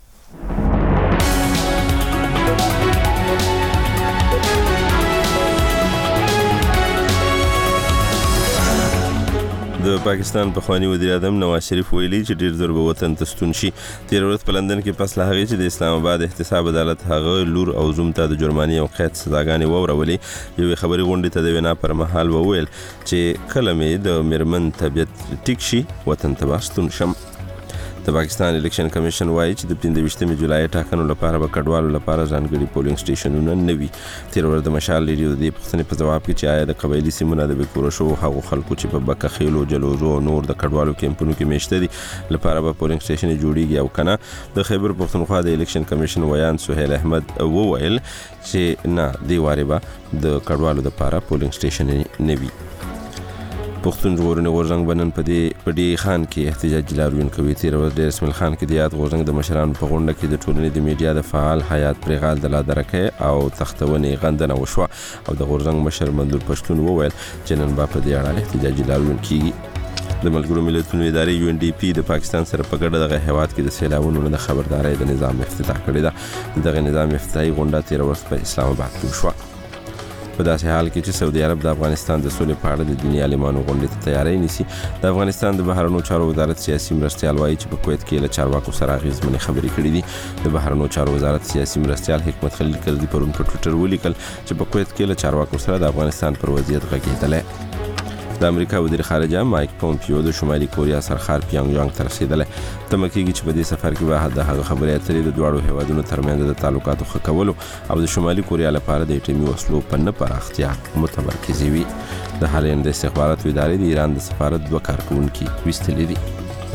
د پاکستان پخوانی وزیر اعظم نواز شریف ویلي چې ډیر زر به وطن ته ستون شي. تیر ورځ په لندن کې پس له هغې چې د اسلام آباد احتساب عدالت هغه لور او زوم ته د جرمانې او قید سزاګانې وورولې. یوې خبرې غونډې ته د وینا پر مهال وویل چې کله مې د میرمن طبیعت ټیک شي وطن ته به ستون شم. د پاکستان الیکشن کمیشن وایي چې د پنځه جولای ټاکنو لپاره به کډوالو لپاره ځانګړي پولینګ سټیشنونه نه وي. تیر ورځ د مشال ریډیو د دې پوښتنې په ځواب کې چې آیا د قبایلي سیمونو د بېکوره شوو هغو خلکو چې په بکه خیلو جلوزو او نور د کډوالو کیمپونو کې میشته دي لپاره به پولینګ سټیشن جوړیږي او کنه. د خیبر پښتونخوا د الیکشن کمیشن ویان سهیل احمد وویل چې نه دی واره به د کډوالو لپاره پولینګ سټیشن نه وي. پښتون ژغورنې غورځنګ بنن په دې په دې خان کې احتجاجي لارویون کوي. تیر ورځ د رسمل خان کې د یاد غورځنګ د مشرانو په غونډه کې د ټولنې د میډیا د فعال حیات پرغال د لادرکه او تختونې غندنه وشوه او د غورځنګ مشر منظور پښتون وویل چې نن با په دې اړه احتجاجي لارویون کیږي. د ملګرو ملتونو ادارې یو ان ډي پی د پاکستان سره په ګډه دغه هیواد کې د سیلابونو د خبردارۍ د نظام افتتاح کړی دی. دغه نظام افتتاحي غونډه تیر ورځ په اسلام آباد کې وشوه. په داسې حال کې چې سعودي عرب د افغانستان د سولې په اړه د دنیا عالمانو غونډې ته تیاری نیسي. د افغانستان د بهرنیو چارو وزارت سیاسي مرستیال وایي چې په کویت کې له چارواکو سره اغېزمنې خبرې کړې دي. د بهرنیو چارو وزارت سیاسي مرستیال حکمت خلیل کرزي پرون په ټویټر ولیکل چې په کویت کې له چارواکو سره د افغانستان پر وضعیت غږېدلی. د امریکا وزیر خارجه مایک پومپیو د شمالي کوریا سرخار پیانګ یانګ ته رسیدلی. تمه کېږي چې په دې سفر کې به د هغه خبرې اترې د دواړو هیوادونو ترمنځ د تعلقاتو ښه کولو او د شمالي کوریا لپاره د اټومي وسلو په نه پراختیا متمرکزې وي. د هالند د استخباراتو ادارې د ایران د سفارت دوه کارکوونکي ویستلي دي.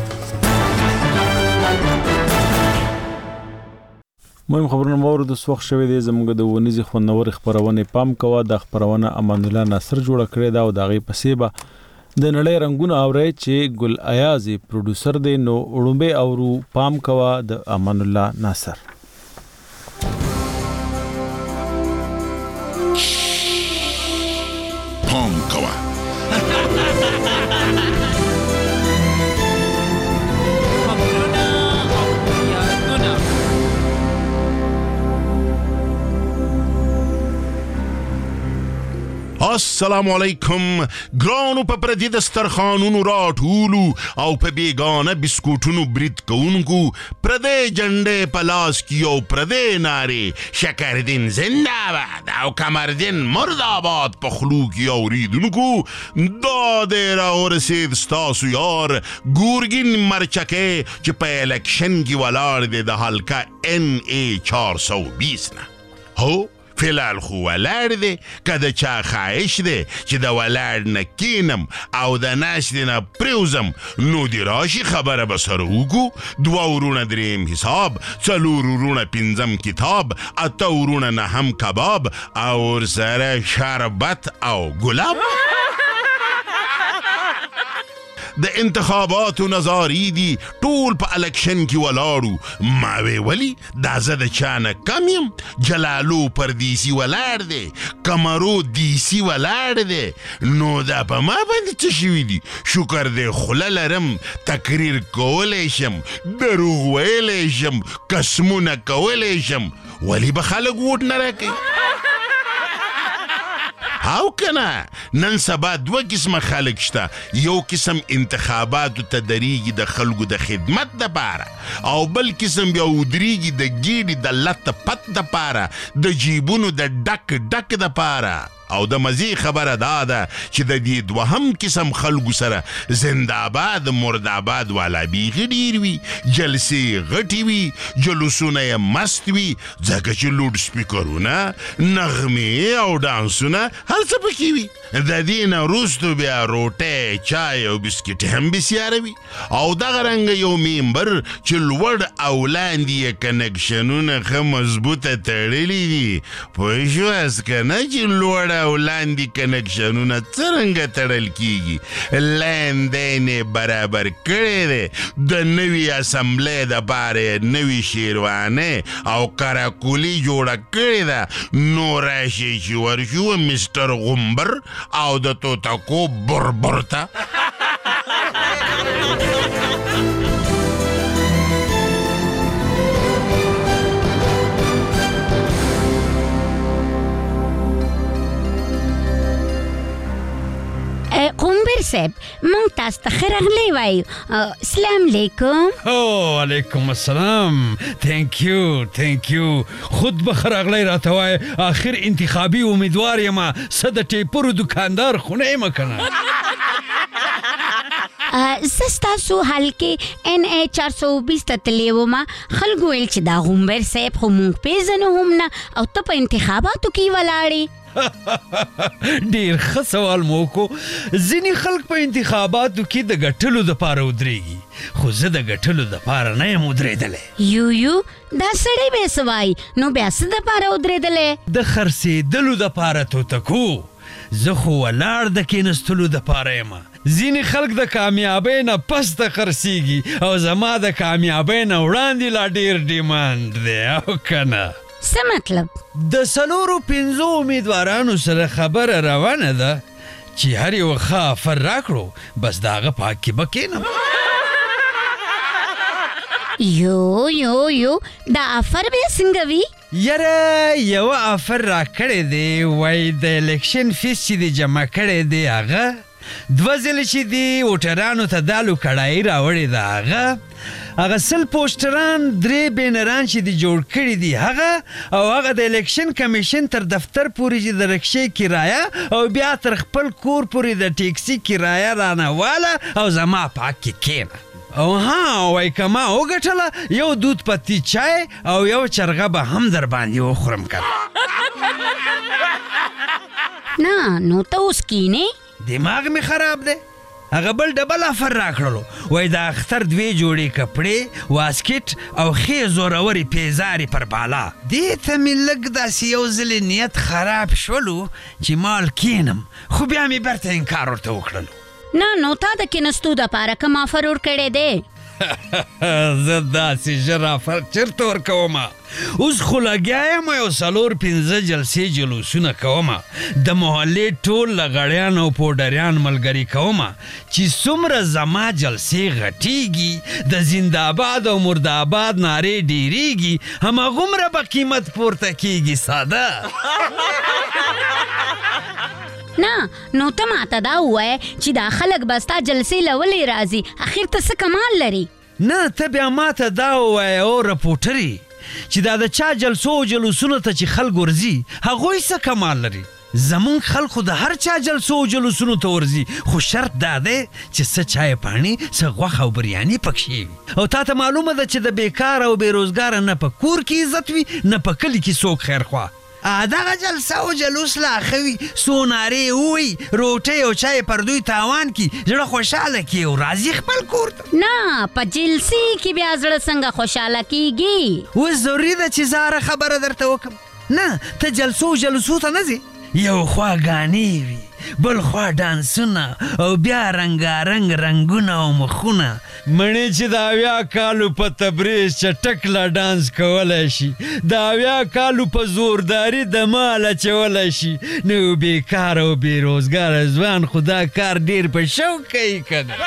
مهم خبرونه مورد سوخ شوې دي. زموږ د ونیزي خوندور خبرونه پام کوه. د خبرونه امان الله ناصر جوړ کړی دا او دغه پسې به د نړۍ رنگونه اوري چې ګل ایازي پروډوسر دی. نو وړومبه اورو پام کوه د امان الله ناصر. پام کوه السلام علیکم. ګرانو په پردي دسترخوانونو راټولو او په بیگانه بسکوټونو برید کوونکو پردي جنډې په لاس کې او پردي نارې شکردین زنده باد او کمردین مرد آباد په خلو کې اوریدونکو دا دی راورسید ستاسو یار ګورګین مرچکې چې په الیکشن کې ولاړ دی د حلقه ان ای چهار سو بیس نه. هو فلال خو ولاړ دی که د چا خواهش دی چې د ولاړ نه کینم او د ناستې نه پریوزم نو د راشي خبره به سره وکړو. دوه ورونه دریم حساب، څلور ورونه پنځم کتاب، اته ورونه نهم کباب او ورسره شربت او ګلاب. د انتخاباتو نظاری دی ټول په الیکشن کې ولاړو. ما وی ولی دا زه د چا نه کم یم. جلالو پردیسي ولاړ دی، کمرو دیسي ولاړ دی، نو دا په ما باندې څه شوي دي؟ شکر دی خوله لرم، تقریر کولی شم، دروغ ویلی شم، قسمونه کولی شم، ولی به خلک ووټ نه راکوي؟ او کنه نن سبا دوه قسمه خلک شته. یو قسم انتخاباتو ته دریږي د خلکو د خدمت دپاره او بل قسم بیا ودریږي د ګیډې د لت پت دپاره د جیبونو د ډک ډک دپاره او د مزي خبره دا ده چې د دې دوهم قسم خلکو سره زنده‌باد مرداباد والا بیخي ډیر وي، جلسې غټې وي، جلوسونه یې مست وي، ځکه چې لوډ سپیکرونه، نغمې او ډانسونه هر څه پکې وي. د دې نه وروستو بیا روټۍ، چای او بسکټ هم بسیاره وي. او دغه رنګه یو ممبر چې لوړ او لاندې یې کنکشنونه ښه مضبوطه تړلي دي. پوه شوست که نه چې لوړ او لاندې کنکشنونه څرنګه تړل کیږي؟ لیندین یې برابر کړی دی. د نوي اسمبلۍ دپاره نوي شیروانۍ او کراکولي جوړه کړې ده. نو راشئ چې ورشو مسټر غومبر او د توتکو بربر ته. غومبر صاحب مونږ تاسو ته ښه راغلی وایو. السلام علیکم. او علیکم السلام. تhank you thank you. خود به ښه راغلی راته وایه. آخر انتخابي امیدوار یم، څه د ټیپرو دکاندار خو نه یم که نه. زه ستاسو حلقې ان ای چار سو بیس ته تللی ومه. خلکو ویل چې دا غومبر صاحب خو مونږ پیژنو هم نه او ته په انتخاباتو کې ولاړې. ډیر ښه سوال مو وکړو. ځینې خلک په انتخاباتو کې د ګټلو دپاره ودرېږي، خو زه د ګټلو دپاره نه یم ودرېدلی. یو یو دا سړی بیا څه وایي؟ نو بیا څه دپاره ودرېدلی؟ د خرڅېدلو دپاره توتکو. زه خو ولاړ د کېنستلو دپاره یم. ځینې خلک د کامیابۍ نه پس ته خرڅېږي او زما د کامیابۍ نه وړاندې لا ډېر ډیمانډ دی، او که نه؟ څه مطلب؟ د څلورو پنځو امیدوارانو سره خبره روانه ده چې هر یو ښه افر راکړو، بس د هغه په حق کې به کښېنم. یو یو یو دا افر بیا څنګه وي؟ یاره یوه افر راکړی دی، وایي د الیکشن فیس چې دی جمع کړی دی هغه، دوه ځلې چې دی ووټرانو ته دالو کړایي راوړې ده هغه، هغه سل پوسټران درې بینران چې دی جوړ کړي دي هغه، او هغه د الیکشن کمیشن تر دفتر پورې چې د رکشې کرایه او بیا تر خپل کور پورې د ټیکسي کرایه رانه واله او زما په حق کې کښېنه. او ها وای که ما وګټله یو دود پتی چای او یو چرغه به هم در باندې وخورم که نه. نو ته اوس کینې؟ دماغ می خراب دی. هغه بل ډبل افر راکړلو، وای د اختر دوې جوړې کپړې، واسکټ او ښې زورورې پیزارې پر بالا. دې ته مې لږ داسې یو ځلې نیت خراب شولو چې مال کینم، خو بیا مې برته انکار ورته وکړلو. نه نو تا د کینستو دپاره کوم افر ورکړی دی؟ زه داسې ژر افر چېرته ورکومه؟ اوس خو لګیا یم یو څلور پنځه جلسې جلوسونه کومه، د محلې ټول لغړیان او پوډریان ملګري کومه چې څومره زما جلسې غټیږي، د زنده‌باد او مرداباد نارې ډیریږي، هماغومره به قیمت پورته کیږي. ساده نه نو ته ماته دا ووایه چې دا خلک به ستا جلسې له ولې راځي؟ اخر ته څه کمال لري؟ نه ته بیا ماته دا ووایه او رپورټري چې دا د چا جلسو او جلوسونو ته چې خلک ورځي هغوی څه کمال لري؟ زمونږ خلکو د هر چا جلسو او جلوسونو ته ورځي، خو شرط دا دی چې څه چای پاڼې، څه غوښه او بریاني پکښې وي. او تا ته معلومه ده چې د بیکاره او بېروزګاره نه په کور کې عزت وي نه په کلي کې څوک خیرخوا. دغه جلسه او جلوس لا ښه وي، څو نارې ووایي، روټۍ او چای پر دوی تاوان کي، زړه خوشحاله کي او راځي خپل کور ته. نه په جلسې کې بیا زړه څنګه خوشحاله کیږي؟ اوس ضروري ده چې زه هره خبره درته وکړم. نه ته جلسو او جلوسو ته نه ځې، یو خوا ګانې وي، بل خوا ډانسونه او بیا رنګارنګ رنګونه او مخونه. مڼې چې د اویا کالو په تبریز چټک لا ډانس کولی شي، د اویا کالو په زورداري دمال اچولی شي، نو بیکار او بېروزګاره ځوان خو دا کار ډېر په شوق کوي که نه؟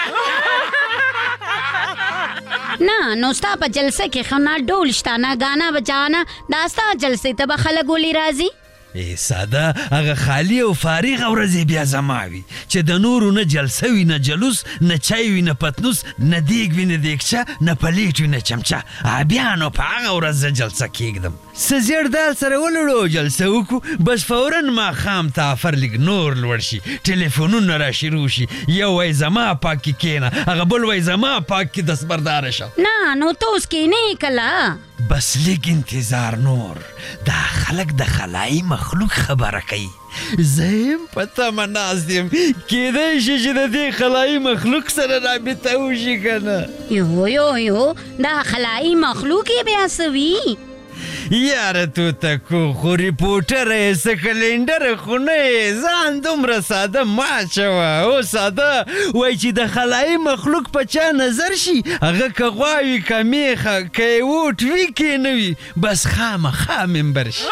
نه نو ستا په جلسه کې ښه نه ډول شته نه ګانا بجانا، دا ستا جلسې ته به خلک ولې راځي؟ ای ساده هغه خالی او فارغ ورځې بیا زما وي چې د نورو نه جلسه وي نه جلوس نه چای وي نه پتنوس نه دیګ وي نه دیګچه نه پلیټ وي نه چمچه بیا نو په هغه ورځ زه جلسه کېږدم څه زیړ دال سره ولړو جلسه وکړو بس فورا ماښام ته افر لږ نور لوړ شي ټلیفونونه را شروع شي یو وای زما پاک کې کښېنه هغه بل وای زما پاک کې دستبرداره شه نه نو ته اوس کښېنې کله بس لږ انتظار نور دا خلک د خلایي مخلوق خبره کوي زه یم په تمه ناست یم کیدای شي چې د دې خلایي مخلوق سره رابطه وشي که نه یو یو یو دا خلایي مخلوق یې بیا څه وي یاره توتکو خو ریپورټره یې څه کلینډره خو نه یې ځان دومره ساده مه اچوه او ساده وایي چې د خلایي مخلوق په چا نظر شي هغه که غوا وي که میخه که یې ووټ وي که یې نه وي بس خامخا ممبر شي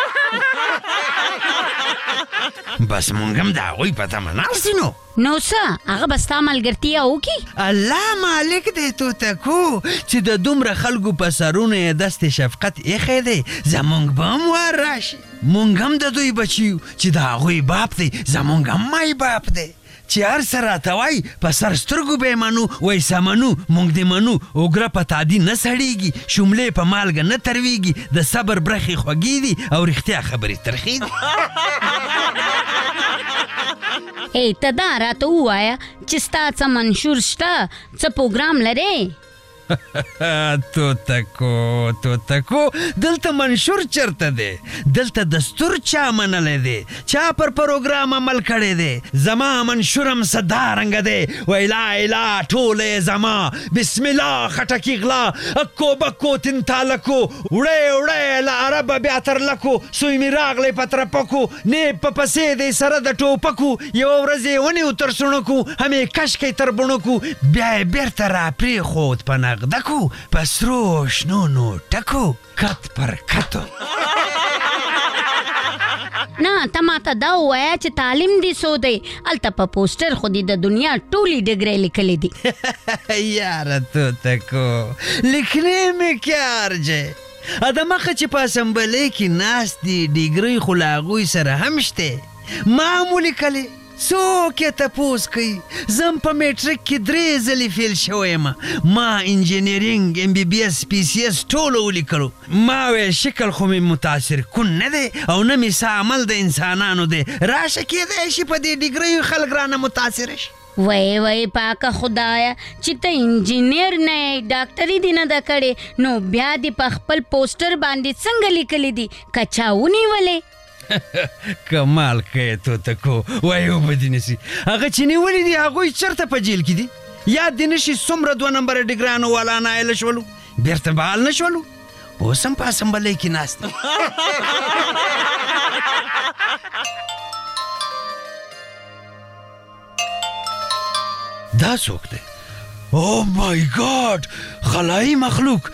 بس مونږ هم د هغوی په تمه ناست نو نو څه هغه به ستا ملګرتیا وکړي الله مالک دی توتکو چې د دومره خلکو په سرونو یې دست شفقت ایښی دی زمونږ به هم وار راشي مونږ هم د دوی بچي یو چې د هغوی باپ دی زمونږ هم مای باپ دی چې هر څه راته وایي په سر سترګو به یې منو وایي سمنو مونږ دې منو اوګره په تادي نه سړېږي شملې په مالګه نه ترویږي د صبر برخې خوږې دي او رښتیا خبرې ترخې دي ای ته دا راته ووایه چې ستا څه منشور شته څه پروګرام لرې توتکو توتکو دلته منشور چرته دی دلته دستور چا منلی دی چا پر پروګرام عمل کړی دی زما منشورم صدارنګه دی وای لا اله ټوله زما بسم الله خټکی غلا اکو بکو تنتالکو وړې وړې له عربه بیا تر لکو سوی می راغلی په ترپکو نه په پسې دی سره د ټوپکو یوه ورځ یې ونیو تر سوڼکو همې کش کوي تر بڼکو بیا یې بیرته را پرېښود په دکو پسرو شنونو ټکو کت پر کتو نه ته ماته دا ووایه چې تعلیم دې څو دی هلته په پوسټر خو دې د دنیا ټولې ډګرې لیکلې دي یاره توتکو لیکنې مې کیا ارجې ادمخه چې په اسمبلۍ کې ناست دي ډګرۍ خو له هغوی سره هم شته ما مو لیکلې څوک یې تپوس کوي زم په میټریک کې درې ځلې فیل شوی یم ما انجینرینګ ایم بی بی اس پی سی اس ټولو ولیکلو ما ویل شکل خو مې متاثر کن نه دی او نه مې څه عمل د انسانانو دی راشه کېدای شي په دې ډګریو خلک رانه متاثره شي وای وای پاکه خدایا چې ته انجینیر نه یې ډاکټري دې نه ده کړې نو بیا دې په خپل پوسټر باندې څنګه لیکلی دي که چا ونیولې کمال کوي توتکو وایي اوبه دې نیسي هغه چې نیولي دي هغوی چېرته په جیل کې دي یاد دې نه شي څومره دوه نمبره ډګرانو والا نایله شولو بیرته بحال نه شولو اوس هم په اسمبلۍ کې ناست دي دا څوک دی او مای ګاډ خلایي مخلوق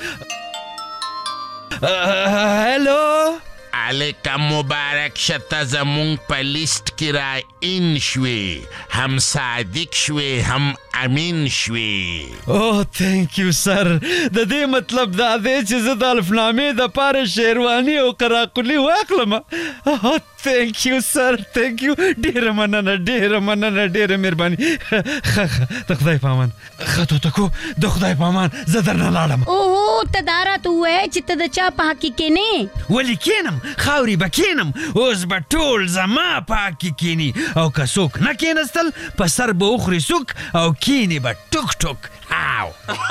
هلو علیکم مبارک شته زمونږ په لیست کې را این شوې هم صادق شوې هم امین شوې اوه تھینک یو سر د دې مطلب دا دی چې زه د الفنامې دپاره شیرواني او قراقلي واخلم تھینک یو سر تھینک یو ډېره مننه ډېره مننه ډېره مهرباني ښه ښه د خدای په امان ښه توتکو د خدای په امان زه درنه لاړم اوهو ته دا راته ووایه چې ته د چا په حق کې کښېنې ولې کښېنم خاورې به کښېنم اوس به ټول زما په حق کې کښېني او که څوک نه کښېنستل په سر به وخوري څوک او کښېني به ټوک ټوک هاو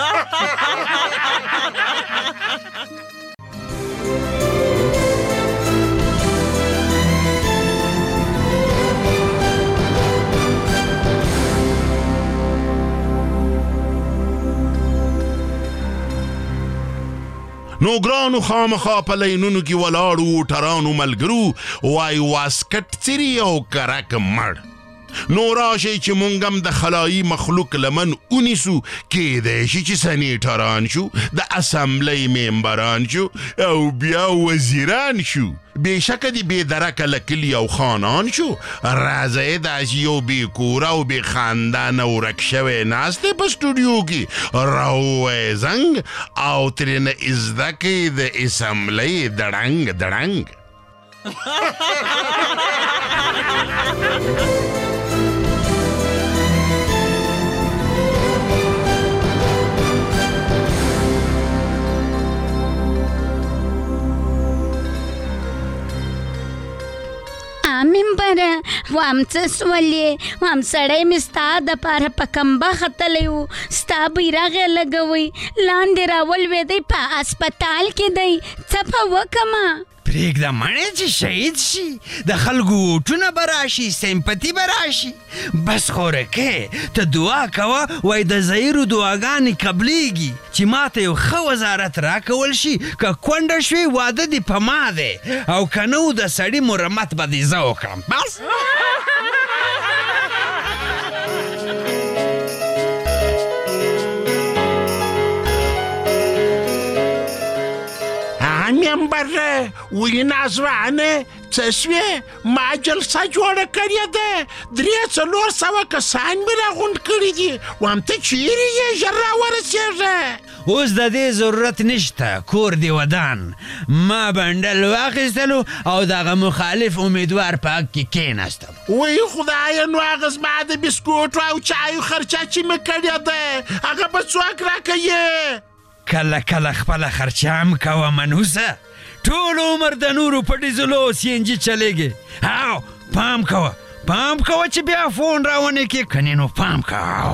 نو ګرانو خامخا په لینونو کې ولاړو ټرانو ملګرو وای واسکټ څیري او کرک مړ نو راشئ چې مونږ هم د خلایي مخلوق لمن ونیسو کیدای شي چې سنیټران شو د اسمبلۍ ممبران شو او بیا وزیران شو بېشکه دې بې درکه له کلي او خانان شو راځئ داسې یو بې کوره او بې خاندانه ورک شوی ناست دی په سټوډیو کې راووایه زنګ او ترېنه زده کوي د اسمبلۍ دړنګ دړنګ ممبر وام څه سولې وام سړی مې ستا دپاره په کمبه ختلی و ستا بیرغ یې لګوئ لاندې راولوېدی په اسپتال کې دی څه په وکمه پرېږده مړی چې شهید شي د خلکو ووټونه به راشي سمپتي به راشي بس خورکې ته دعا کوه وای د زهیرو دعاګانې قبلیږي چې ما ته یو ښه وزارت راکول شي که کونډه شوې واده دې په ما دی او که نه و د سړي مرمت به دې زه وکړم بس ممبر وی نازوانه څه شوې ما جلسه جوړه کړې ده درې څلور سوه کسان مې راغونډ کړي دي وایم ته چیرې یې ژر راورسېږه اوس د دې ضرورت نشته کور دی ودان ما بنډل واخیستلو او دغه مخالف امیدوار په حق کې کېناستم وی خدایه نو هغه زما د بسکوټو او چایو خرچه چې مې کړې ده هغه به څوک راکوي کله کله خپله خرچه هم کوه منوسه ټول عمر د نورو په ډیزلو سی ان جي چلیږي هاو پام کوه پام کوه چې بیا فون راونه کې کنې نو پام کوه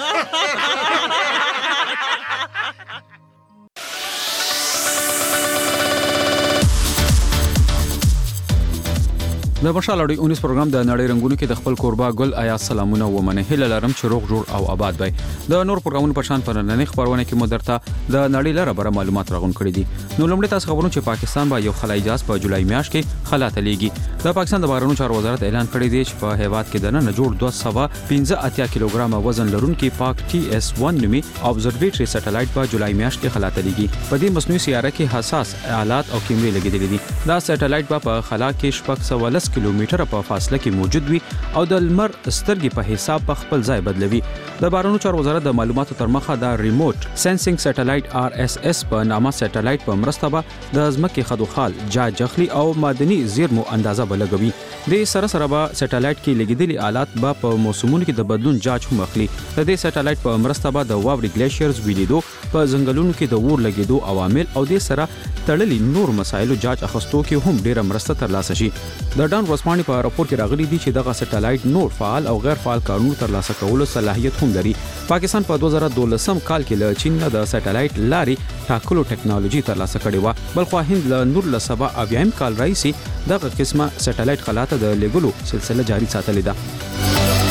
د مشال اړوي اونیس پروګرام د نړۍ رنگونو کې د خپل کوربا ګل آیا سلامونه ومنه هله لرم چې روغ جوړ او آباد وي د نور پروګرامونو په شان پر نننې خبرونه کې مدرته د نړۍ لپاره بره معلومات راغون کړي دي نو لومړی تاسو خبرونه چې پاکستان با یو خلای جهاز په جولای میاشت کې خلا ته لیږي د پاکستان د بهرنیو چارو وزارت اعلان کړی دی چې په هیواد کې د نن جوړ دوه سوه پنځه اتیا کیلوګرام وزن لرونکي پاک ټي اس ون نومي ابزرویټري سټلایټ په جولای میاشت کې خلا ته لیږي په دې مصنوعي سیاره کې حساس آلات او کیمرې لګیدلې دي دا سټلایټ په خلا کې شپږ سوه لس کیلومتره په فاصله کې موجود وي او د لمر سترګې په حساب په خپل ځای بدلوي د بهرنیو چارو وزارت د معلوماتو تر مخه د ریموټ سنسینګ سټلایټ آر اس اس په نامه سټلایټ په مرسته به د ځمکې خدوخال جاج جخلي او معدني زیرمو اندازه بلګوي د سره سره به سټلایټ کې لګیدلي آلات به په موسمونو کې د بدلون جاج هم اخلي د دې سټلایټ په مرسته به د واوري ګلیشیرز ویلیدو په ځنګلونو کې د اور لګیدو عوامل او د سره تړلي نور مسایلو جاج اخستو کې هم ډیره مرسته ترلاسه شي د ډان ورسپاني په راپور کې راغلي دي چې دغه سټلایټ نور فعال او غیر فعال کارونو ترلاسه کولو صلاحیت هم لري پاکستان په دوه زره دولسم کال کې له چین نه د سټلایټ لاري ټاکلو ټکنالوژي ترلاسه کړې و بل خو هند له نور له سبا اویایم کال راځي دغه قسمه سټلایټ خلاته د لګلو سلسله جاری ساتلې ده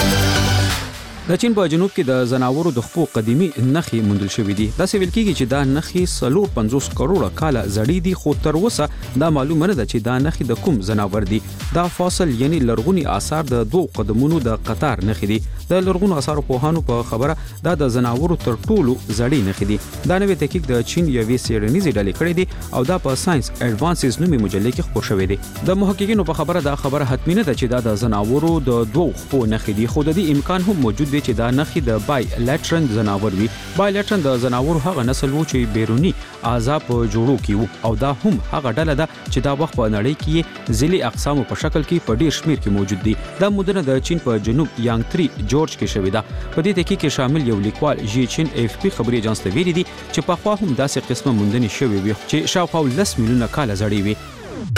د چین په جنوب کې د زناورو د خپو قديمي نخي موندل شوې دي دا سویل کېږي چې دا نخي سلور پنځوس کروڑه کاله زړې دي خو تر اوسه دا معلومه نه ده چې دا نخي د کوم زناور دي دا فاصل یعنی لرغونی آثار د دوه قدمونو د قطار نخي دي د لرغونو آثار په هانو په خبره دا د زناورو تر ټولو زړې نخي دي دا نوې تحقیق د چین یوې سیرنیزي ډلې کړې دي او دا په ساينس اډوانسز نومي مجله کې خپور شوې دي د محققینو په خبره دا خبره حتمی نه ده چې دا د زناورو د دوه خپو نخي دي خو د دې امکان هم موجود دی چې دا نخي د بای لټرن زناور وي بای لټرن د زناور هغه نسل وو چې بیرونی اعضاء په جوړو کې وو او دا هم هغه ډله ده چې دا وخت په نړۍ کې ځلې اقسامو په شکل کې په ډیر شمیر کې موجود دي دا مدنه د چین په جنوب یانګ تری جورج کې شوې ده په دې تحقیق کې شامل یو لیکوال جی چین اف پی خبري اجانس ته ویلي دي چې په خوا هم داسې قسمه موندنې شوې وي چې شاوخوا لس میلیونه کاله زړې وي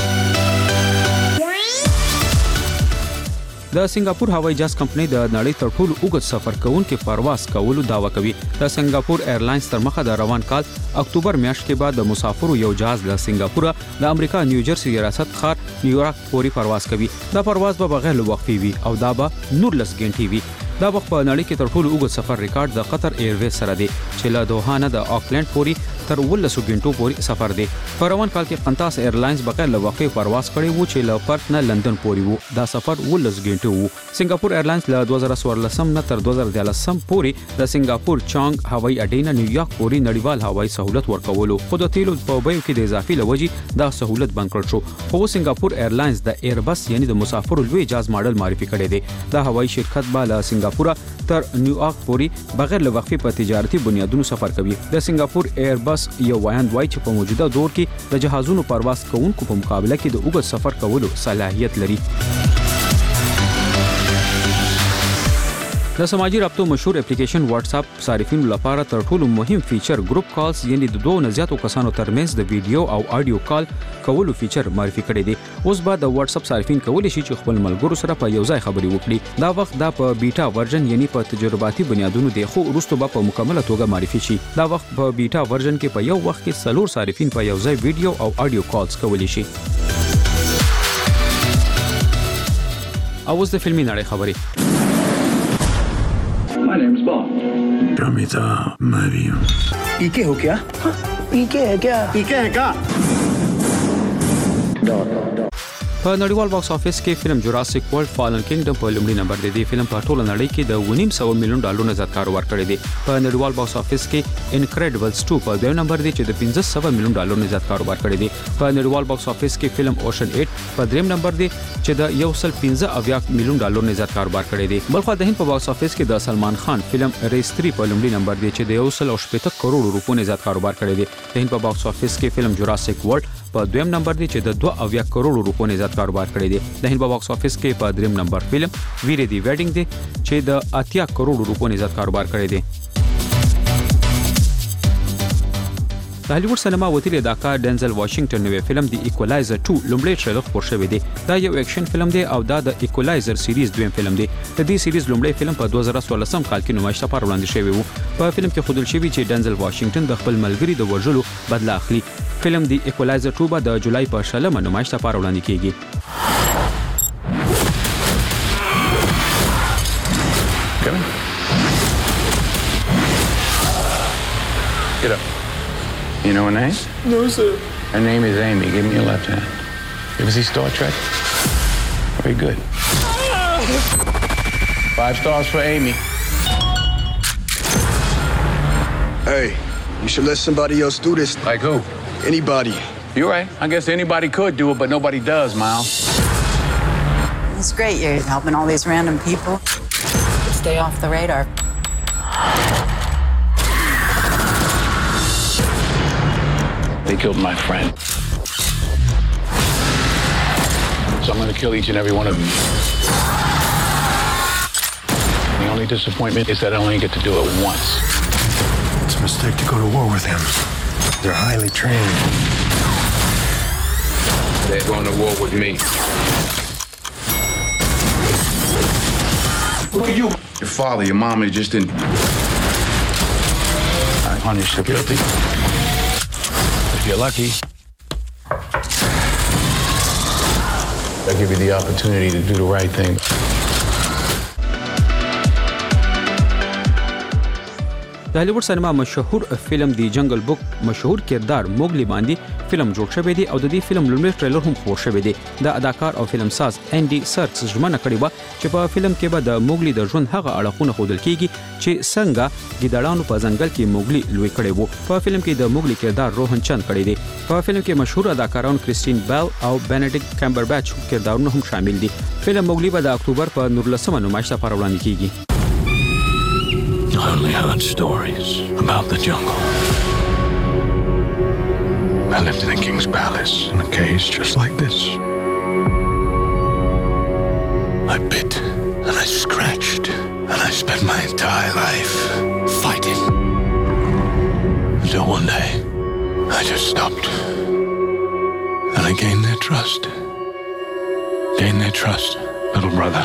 د سنگاپور هوایي جهاز کمپنۍ د نړۍ تر ټولو اوږد سفر کوونکي پرواز کولو داوا کوي د سنگاپور ایرلاینز تر مخه د روان کال اکتوبر میاشت کې بعد د مسافرو یو جهاز له سنگاپور د امریکا نیوجرسي ریاست ښار نیویارک پورې پرواز کوي دا پرواز به بغیر له وقفې وي او دا به نولس غنټې وي دا وخت په نړۍ کې تر ټولو اوږد سفر ریکارډ د قطر ایرویز سره دی چې له دوحه نه د آکلند پورې تر ولسو غنټو پورې سفر دی په روان کال کې قنتاس ایرلاینز بغیر له وقفې پرواز کړی وو چې له پرت نه لندن پورې وو دا سفر ولس غنټو وو سنگاپور ایرلاینز له دوه زره څوارلسم نه تر دوه زره دیارلسم پورې د سنگاپور چانګ هوایي اډې نه نیویارک پورې نړیوال هوایي سہولت ورکولو خو د تیلو په بیو کې د اضافي لوجې دا سہولت بند کړل شو خو سنگاپور ایرلاینز د ایربس یعنی د مسافرو لوی جهاز ماډل معرفي کړی دی دا هوایي شرکت به له سنگاپور تر نیویارک پورې بغیر له وقفې په تجارتي بنیادونو سفر کوي د سنگاپور ایربس اوس یو وایند وای چې په موجوده دور کې د جهازونو پرواز کوونکو په مقابله کې د اوږد سفر کولو صلاحیت لري. د سماجی رابطو مشهور اپلیکیشن واتس اپ صارفینو لپاره تر ټولو مهم فیچر ګروپ کالز یعنی د دوه نه زیاتو کسانو ترمنځ د ویډیو او آډیو کال کولو فیچر معرفي کړی دی. اوس به د واتس اپ صارفین کولی شي چې خپل ملګرو سره په یو ځای خبرې وکړي. دا وخت دا په بیټا ورژن یعنی په تجرباتي بنیادونو دی، خو وروسته به په مکمله توګه معرفي شي. دا وخت په بیټا ورژن کې په یو وخت کې څلور صارفین په یو ځای ویډیو او آډیو کالز کولی شي. اوس د فلمي نړۍ خبرې. My name's Bond. Ramita Mariam. पीके हो क्या? पीके है क्या? पीके है क्या? په نړیوال باکس افیس کې فلم جوراسیک ورلد فالن کینګډم په لومړي نمبر دی. د فلم په ټوله نړۍ کې د ونیم سو میلیون ډالرو زیات کاروبار کړی دی. په نړیوال باکس افیس کې انکریډیبلز ټو په دویم نمبر دی چې د پنځه سوه میلیون ډالرو زیات کاروبار کړی دی. په نړیوال باکس افیس کې فلم اوشن اټ په دریم نمبر دی چې د یو سل پنځه اویا میلیون ډالرو زیات کاروبار کړی دی. بلخو د هند په باکس افیس کې د سلمان خان فلم ریس تھری په لومړي نمبر دی چې د یو سل شپږ کروڑ روپو زیات کاروبار کړی دی. د هند په باکس افیس کې فلم جوراسیک ورلد په دویم نمبر دی چې د دوه اویا کروڑ روپو زیات کاروبار کړی دی. د هند په باکس افیس کې په دریم نمبر فلم ویری دی ویډینګ دی چې د اتیا کروڑ روپو زیات کاروبار کړی دی. د هالیوډ سینما وتیری اداکار ډنزل واشنگټن نوې فلم دی ایکوالایزر ټو لومړی ټریلر خپور شوی دی. دا یو اکشن فلم دی او دا د ایکوالایزر سیریز دویم فلم دی. د دې سیریز لومړی فلم په دوه زره څوارلسم کال کې نمایش لپاره وړاندې شوی و. په فلم کې ښودل شوی چې ډنزل واشنگټن د خپل ملګري د وژلو بدله اخلي. فلم دی ایکوالایزر ټو به د جولای په شلمه نمایش لپاره وړاندې کیږي. Get up. You know her name? No, sir. Her name is Amy. Give me your left hand. You ever see Star Trek? Very good. Five stars for Amy. Hey, you should let somebody else do this. Like who? Anybody. You're right. I guess anybody could do it, but nobody does, Miles. It's great. You're helping all these random people stay off the radar. They killed my friend. So I'm going to kill each and every one of them. The only disappointment is that I only get to do it once. It's a mistake to go to war with him. They're highly trained. They're going to war with me. Look at you. Your father, your mom, they just didn't. I punish the guilty. If you're lucky, they'll give you the opportunity to do the right thing. د هالیوډ سینما مشهور فلم دی جنگل بوک مشهور کردار موګلی باندې فلم جوړ شوی دی او د دې فلم لومړی ټریلر هم خپور شوی دی. د اداکار او فلم ساز انډي سرکس ژمنه کړې و چې په فلم کې به د موګلی د ژوند هغه اړخونه ښودل کیږي چې څنګه ګیدړانو په ځنګل کې موګلی لوی کړی وو. په فلم کې د موګلی کردار روهن چند کړی دی. په فلم کې مشهور اداکاران کریستین بیل او بینیډیکټ کمبربیچ کردارونه هم شامل دي. فلم موګلی به د اکتوبر په نولسمه نمایش لپاره وړاندې کیږي. I only heard stories about the jungle. I lived in a king's palace in a cage just like this. I bit and I scratched and I spent my entire life fighting. Until one day, I just stopped. And I gained their trust. Gained their trust, little brother.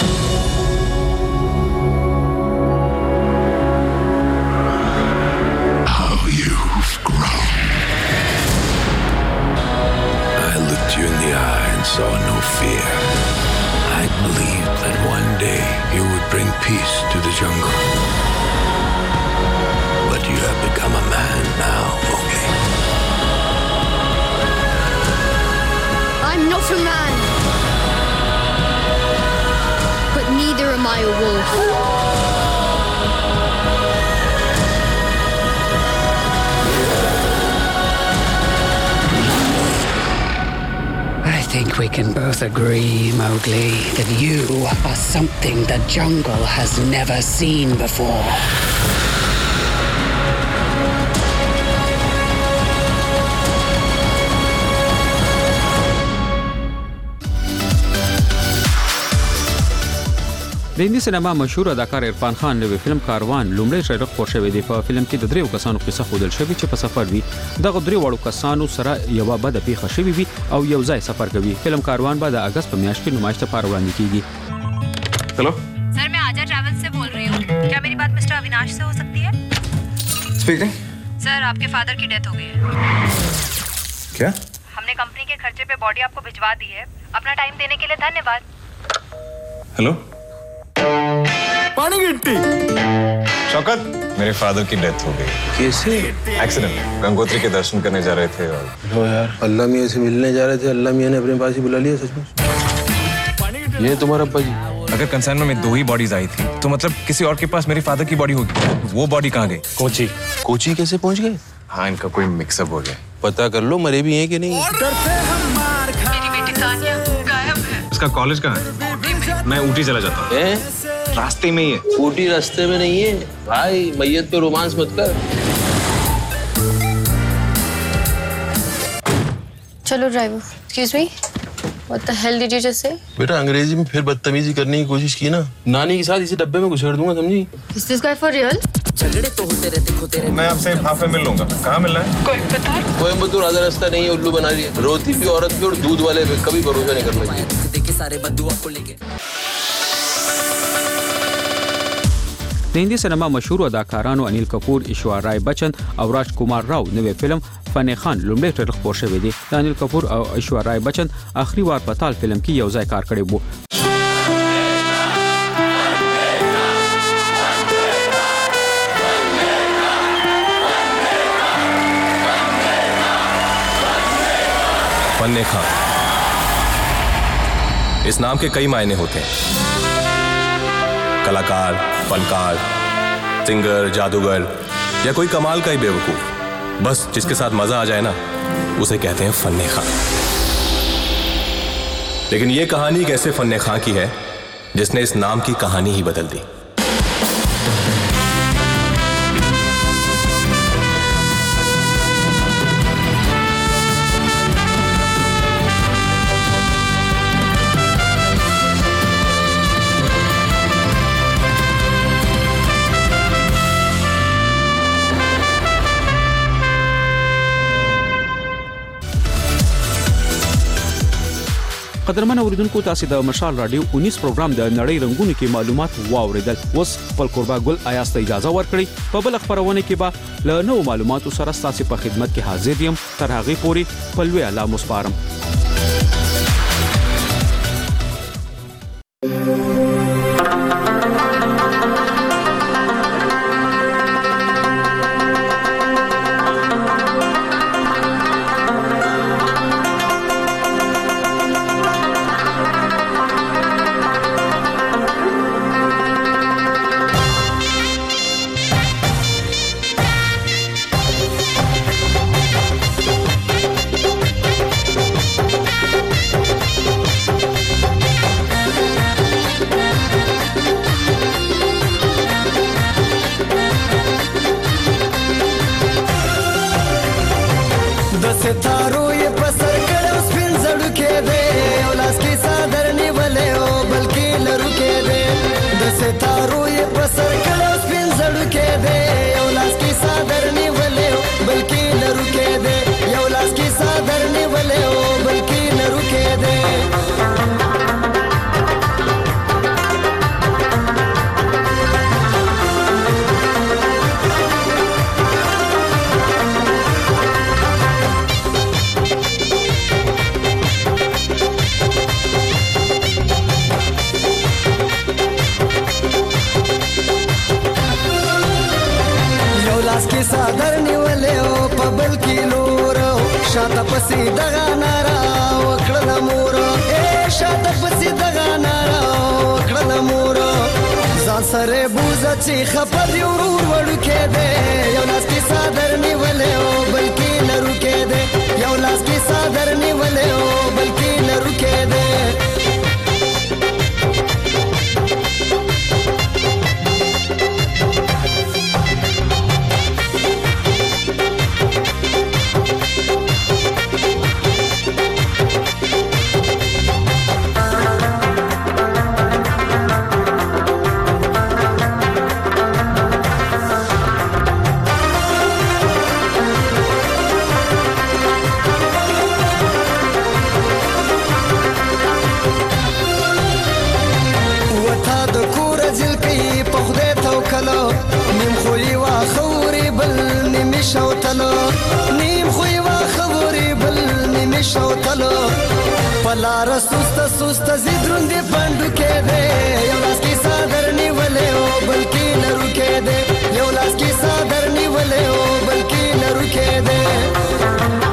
You in the eye and saw no fear. I believed that one day you would bring peace to the jungle. But you have become a man now, Mowgli. I'm not a man. But neither am I a wolf. I think we can both agree, Mowgli, that you are something the jungle has never seen before. د هندي سینما مشهور اداکار عرفان خان نوې فلم کاروان لومړی ټریلر خپور شوی دی. په فلم کې د دریو کسانو قصه ښودل شوې چې په سفر وي. دغه درې وړو کسانو سره یو بده پیښه شوې وي او یو ځای سفر کوي. فلم کاروان به د اگست په میاشت کې نمایش لپاره وړاندې کیږي. Hello sir, मैं आजा ट्रैवल से बोल रही हूँ. क्या मेरी बात मिस्टर अविनाश से हो सकती है? स्पीकिंग. सर, आपके फादर की डेथ हो गई है. क्या? हमने कंपनी के खर्चे पे बॉडी आपको भिजवा दी है. अपना टाइम देने के लिए धन्यवाद. हेलो पानी गिट्टी. शौकत, मेरे फादर की डेथ हो गई. कैसे? एक्सीडेंट. गंगोत्री के दर्शन करने जा रहे थे और लो यार, अल्लाह मियां से मिलने जा रहे थे. अल्लाह मियां ने अपने पास ही बुला लिया. सच में ये तुम्हारा अब्बा जी? अगर कंसर्न में दो ही बॉडीज आई थी तो मतलब किसी और के पास मेरे फादर की बॉडी होगी. वो बॉडी कहाँ गई? कोची. कोची कैसे पहुंच गए? हाँ, इनका कोई मिक्सअप हो गया. पता कर लो मरे भी हैं कि नहीं. मेरी बेटी तानिया गायब है. उसका कॉलेज कहाँ है? मैं ऊटी चला जाता हूँ. रास्ते में ही है. ऊटी रास्ते में नहीं है भाई. मैयत पे रोमांस मत कर. चलो driver. Excuse me, What the hell did you just say? बेटा अंग्रेजी में फिर बदतमीजी करने की कोशिश की ना. नानी के साथ इसे डब्बे में घुसेड़ दूंगा, समझी? Is this guy for real? मैं आपसे हाफ में मिल लूंगा. कहाँ मिलना है? कोयम्बतूर. कोयम्बतूर आधा रास्ता नहीं है. उल्लू बना रही है. रोती भी औरत भी और दूध वाले पे कभी भरोसा नहीं करना चाहिए. सारे बद्दू आपको लेके. د هندي سینما مشهور اداکارانو انیل کپور، ایشوریا رای بچن او راج کومار راو نوې فلم فن خان لومړی ټریلر خپور شوی دی. د انیل کپور او ایشوریا رای بچن آخري وار په تال فلم کې یو ځای کار کړی وو. फन खान, इस नाम के कई मायने होते हैं. कलाकार, फनकार, सिंगर, जादूगर या कोई कमाल का ही बेवकूफ. बस जिसके साथ मजा आ जाए ना, उसे कहते हैं फन खान. लेकिन ये कहानी एक ऐसे फन खान की है जिसने इस नाम की कहानी ही बदल दी. قدرمن اوریدونکو، تاسو د مشال رادیو انیس پروګرام د نړۍ رنگونو کې معلومات واوریدل. اوس خپل قربا ګل آیاست اجازه ورکړي په بل خبرونه کې به له نو معلوماتو سره تاسو په خدمت کې حاضر یم. تر هغه پورې په لوی الله مسپارم. شاته پسې دغه نارا وکړه مور اے شاته پسې دغه نارا وکړه مور ځان سره بوزه چې خپل ورور وړو کې دے یو لاس کې صادر نیولې او بلکې لرو کې دے یو لاس کې صادر نیولې او بلکې لرو کې دے پلار سست سست زیدرون دی پندو کې دی یو لاس کې صادر نیولې او بلکې لرو کې دی یو لاس کې صادر نیولې او بلکې لرو کې دی